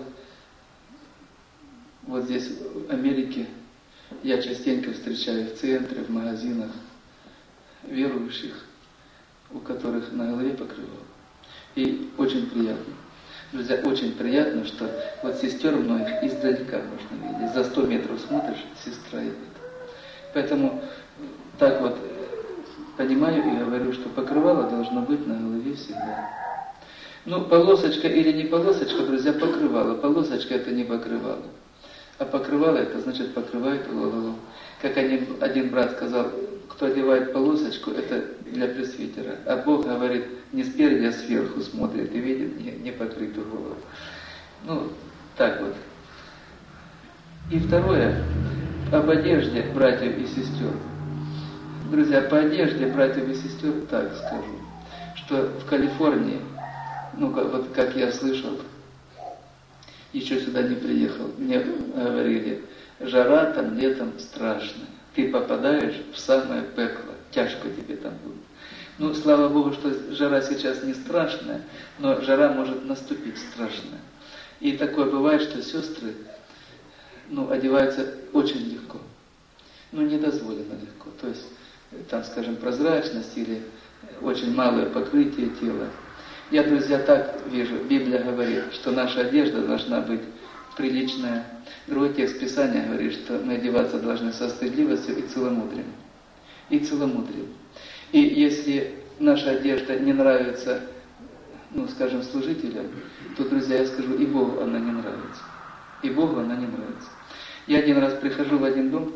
вот здесь в Америке я частенько встречаю в центре, в магазинах верующих, у которых на голове покрывало. И очень приятно. Друзья, очень приятно, что вот сестер многих издалека можно видеть. За сто метров смотришь, сестра идет. Поэтому так вот понимаю и говорю, что покрывало должно быть на голове всегда. Ну, полосочка или не полосочка, друзья, покрывало. Полосочка это не покрывало. А покрывало это значит покрывает голову. Как один, один брат сказал, кто одевает полосочку, это для пресвитера. А Бог говорит, не спереди, а сверху смотрит и видит не, не покрытую голову. Ну, так вот. И второе, об одежде братьев и сестер. Друзья, по одежде братьев и сестер так скажу, что в Калифорнии, ну вот как я слышал, еще сюда не приехал, мне говорили, жара там летом страшная. Ты попадаешь в самое пекло, тяжко тебе там будет. Ну, слава Богу, что жара сейчас не страшная, но жара может наступить страшная. И такое бывает, что сестры, ну, одеваются очень легко. Ну, недозволено легко. То есть, там, скажем, прозрачность или очень малое покрытие тела. Я, друзья, так вижу, Библия говорит, что наша одежда должна быть приличная. Другой текст Писания говорит, что мы одеваться должны со стыдливостью и целомудрием. И целомудрием. И если наша одежда не нравится, ну, скажем, служителям, то, друзья, я скажу, и Богу она не нравится. И Богу она не нравится. Я один раз прихожу в один дом,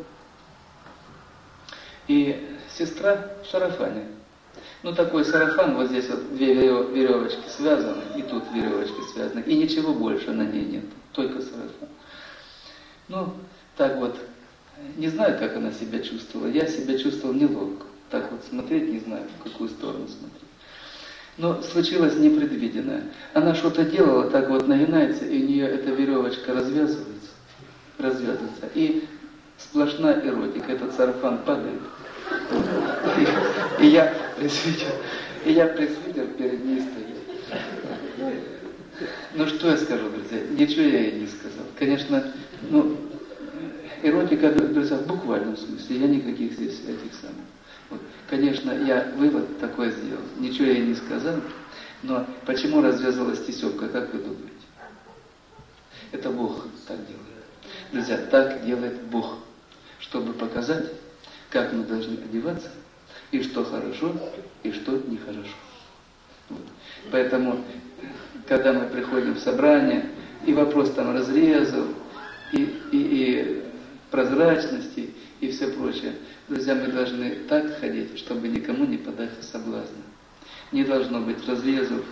и сестра в сарафане. Ну, такой сарафан, вот здесь вот две веревочки связаны, и тут веревочки связаны, и ничего больше на ней нет, только сарафан. Ну, так вот, не знаю, как она себя чувствовала, я себя чувствовал неловко, так вот смотреть не знаю, в какую сторону смотреть. Но случилось непредвиденное. Она что-то делала, так вот нагинается, и у нее эта веревочка развязывается, развязывается, и сплошная эротика, этот сарафан падает. И, и я пресвитер, и я пресвитер перед ней стою. Ну что я скажу, друзья? Ничего я ей не сказал. Конечно, ну, эротика, друзья, в буквальном смысле, я никаких здесь этих самых. Вот. Конечно, я вывод такой сделал. Ничего я ей не сказал, но почему развязалась тесемка, как вы думаете? Это Бог так делает. Друзья, так делает Бог, чтобы показать, как мы должны одеваться, и что хорошо, и что нехорошо. Вот. Поэтому, когда мы приходим в собрание, и вопрос там разрезов, и, и, и прозрачности, и все прочее, друзья, мы должны так ходить, чтобы никому не подать соблазна. Не должно быть разрезов,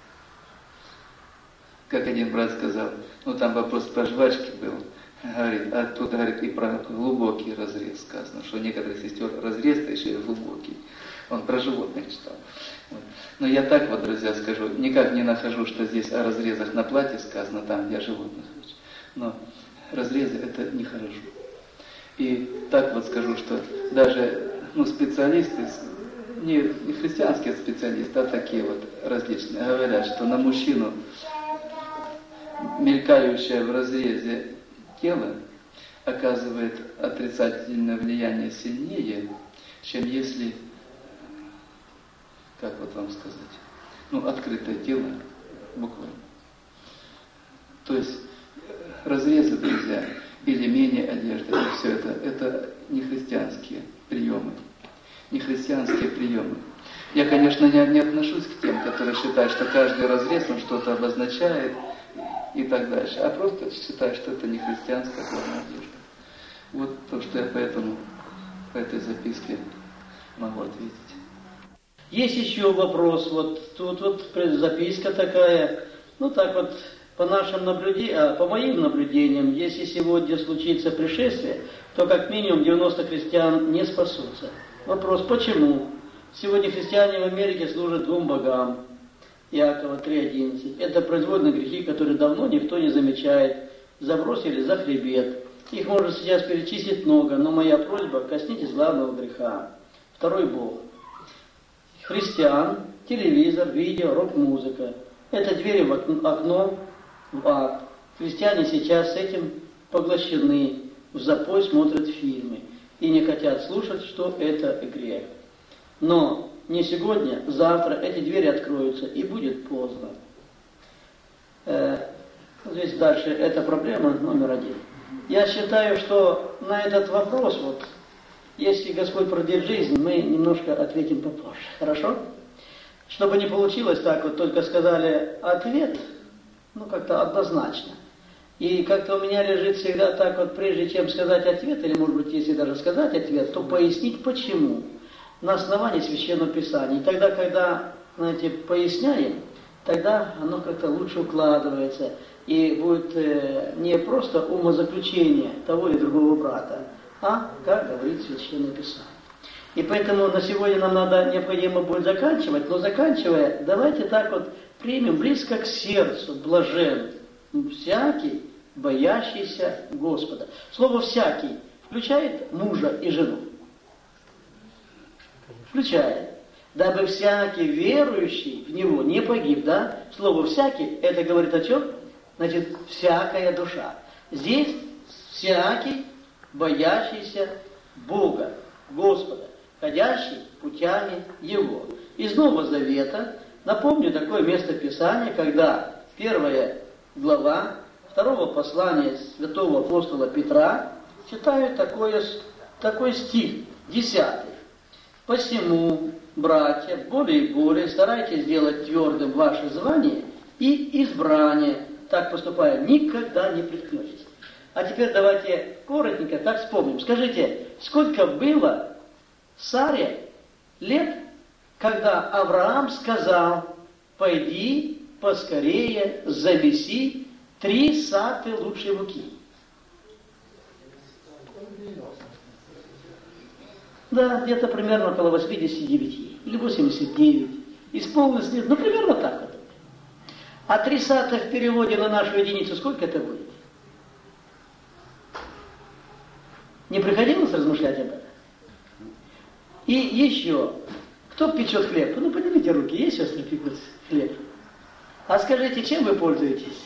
как один брат сказал, ну там вопрос про жвачки был, говорит, а тут, говорит, и про глубокий разрез сказано, что у некоторых сестер разрез-то еще и глубокий. Он про животных читал. Вот. Но я так вот, друзья, скажу, никак не нахожу, что здесь о разрезах на платье сказано, там, где о животных. Но разрезы это нехорошо. И так вот скажу, что даже ну, специалисты, не, не христианские специалисты, а такие вот различные, говорят, что на мужчину, мелькающее в разрезе тело, оказывает отрицательное влияние сильнее, чем если, как вот вам сказать, ну, открытое тело, буквально. То есть разрезы, друзья, или менее одежда, и все это, это не христианские приемы. Не христианские приемы. Я, конечно, не, не отношусь к тем, которые считают, что каждый разрез, он что-то обозначает и так дальше, а просто считаю, что это не христианская форма одежды. Вот то, что я поэтому по этой записке могу ответить. Есть еще вопрос, вот тут вот записка такая, ну так вот, по нашим наблюдениям, по моим наблюдениям, если сегодня случится пришествие, то как минимум девяносто христиан не спасутся. Вопрос, почему? Сегодня христиане в Америке служат двум богам. Иакова три одиннадцать. Это производные грехи, которые давно никто не замечает. Забросили за хребет. Их можно сейчас перечислить много, но моя просьба, коснитесь главного греха. Второй Бог. Христиан, телевизор, видео, рок-музыка. Это двери в окно в ад. Христиане сейчас с этим поглощены, в запой смотрят фильмы и не хотят слушать, что это грех. Но не сегодня, завтра эти двери откроются, и будет поздно. Э, здесь дальше эта проблема номер один. Я считаю, что на этот вопрос, вот, если Господь продлит жизнь, мы немножко ответим попозже. Хорошо? Чтобы не получилось так, вот только сказали ответ, ну как-то однозначно. И как-то у меня лежит всегда так вот, прежде чем сказать ответ, или может быть, если даже сказать ответ, то пояснить почему. На основании Священного Писания. И тогда, когда, знаете, поясняем, тогда оно как-то лучше укладывается. И будет э, не просто умозаключение того или другого брата, а, как говорит Священное Писание. И поэтому на сегодня нам надо, необходимо будет заканчивать, но заканчивая, давайте так вот примем близко к сердцу, блажен, всякий, боящийся Господа. Слово «всякий» включает мужа и жену. Включает. Дабы всякий верующий в Него не погиб, да? Слово «всякий» это говорит о чем? Значит, всякая душа. Здесь всякий, боящийся Бога, Господа, ходящий путями Его. Из Нового Завета напомню такое место Писания, когда первая глава второго послания святого апостола Петра читают такое, такой стих, десятый. «Посему, братья, более и более старайтесь сделать твердым ваше звание и избрание, так поступая, никогда не приткнетесь». А теперь давайте коротенько так вспомним. Скажите, сколько было Саре лет, когда Авраам сказал: «Пойди поскорее завеси три саты лучшей муки». Да, где-то примерно около восемьдесят девять или восемьдесят девять. Исполнилось лет, ну примерно так вот. А три сата в переводе на нашу единицу сколько это будет? Не приходилось размышлять об этом? И еще, кто печет хлеб? Ну поднимите руки, есть сестры пекут хлеб? А скажите, чем вы пользуетесь?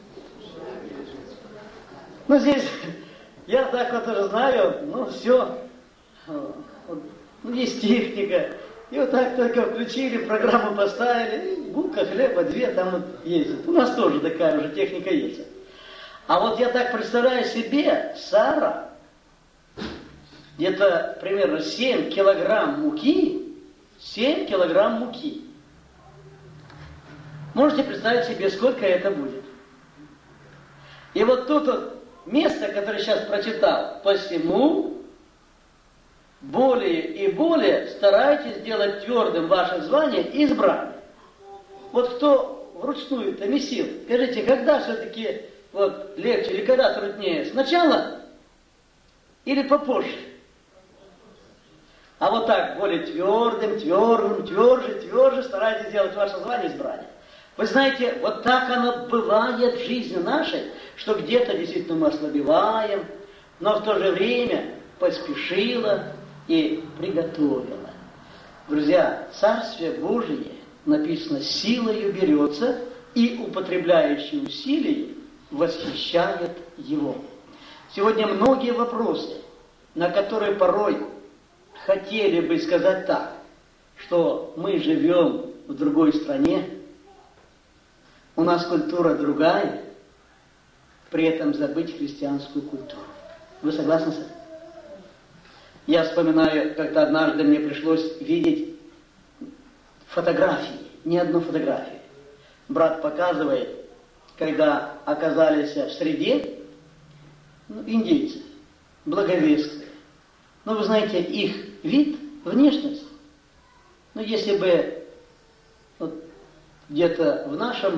Ну здесь, я так вот уже знаю, ну все. Ну, есть техника. И вот так только включили, программу поставили, и булка хлеба, две там вот ездят. У нас тоже такая уже техника есть. А вот я так представляю себе, Сара, где-то примерно семь килограмм муки, семь килограмм муки. Можете представить себе, сколько это будет. И вот тут вот место, которое сейчас прочитал, посему более и более старайтесь делать твердым ваше звание и избрание. Вот кто вручную-то месил, скажите, когда все-таки вот легче или когда труднее? Сначала или попозже? А вот так, более твердым, твердым, тверже, тверже старайтесь делать ваше звание и избрание. Вы знаете, вот так оно бывает в жизни нашей, что где-то действительно мы ослабеваем, но в то же время поспешила и приготовила. Друзья, Царствие Божие, написано, силою берется, и употребляющий усилий восхищает его. Сегодня многие вопросы, на которые порой хотели бы сказать так, что мы живем в другой стране, у нас культура другая, при этом забыть христианскую культуру. Вы согласны с этим? Я вспоминаю, как-то однажды мне пришлось видеть фотографии, не одну фотографию. Брат показывает, когда оказались в среде, ну, индейцев, благовестных. Но вы знаете, их вид, внешность, ну если бы вот, где-то в нашем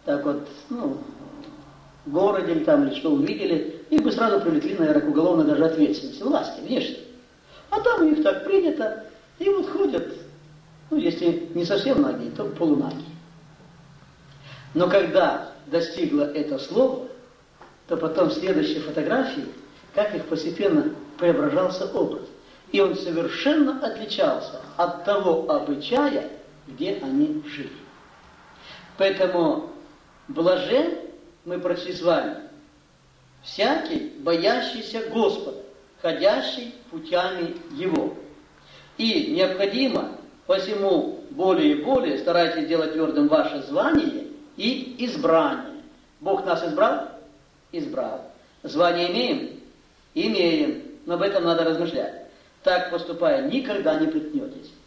так вот, ну, в городе или там, или что увидели, их бы сразу привлекли, наверное, к уголовной даже ответственности, власти, внешне. А там у них так принято, и вот ходят, ну, если не совсем ноги, то полуноги. Но когда достигло это слово, то потом в следующей фотографии, как их постепенно преображался образ. И он совершенно отличался от того обычая, где они жили. Поэтому блажен, мы прочли с вами, всякий, боящийся Господа, ходящий путями Его. И необходимо, посему более и более старайтесь делать твердым ваше звание и избрание. Бог нас избрал? Избрал. Звание имеем? Имеем. Но об этом надо размышлять. Так поступая, никогда не приткнетесь.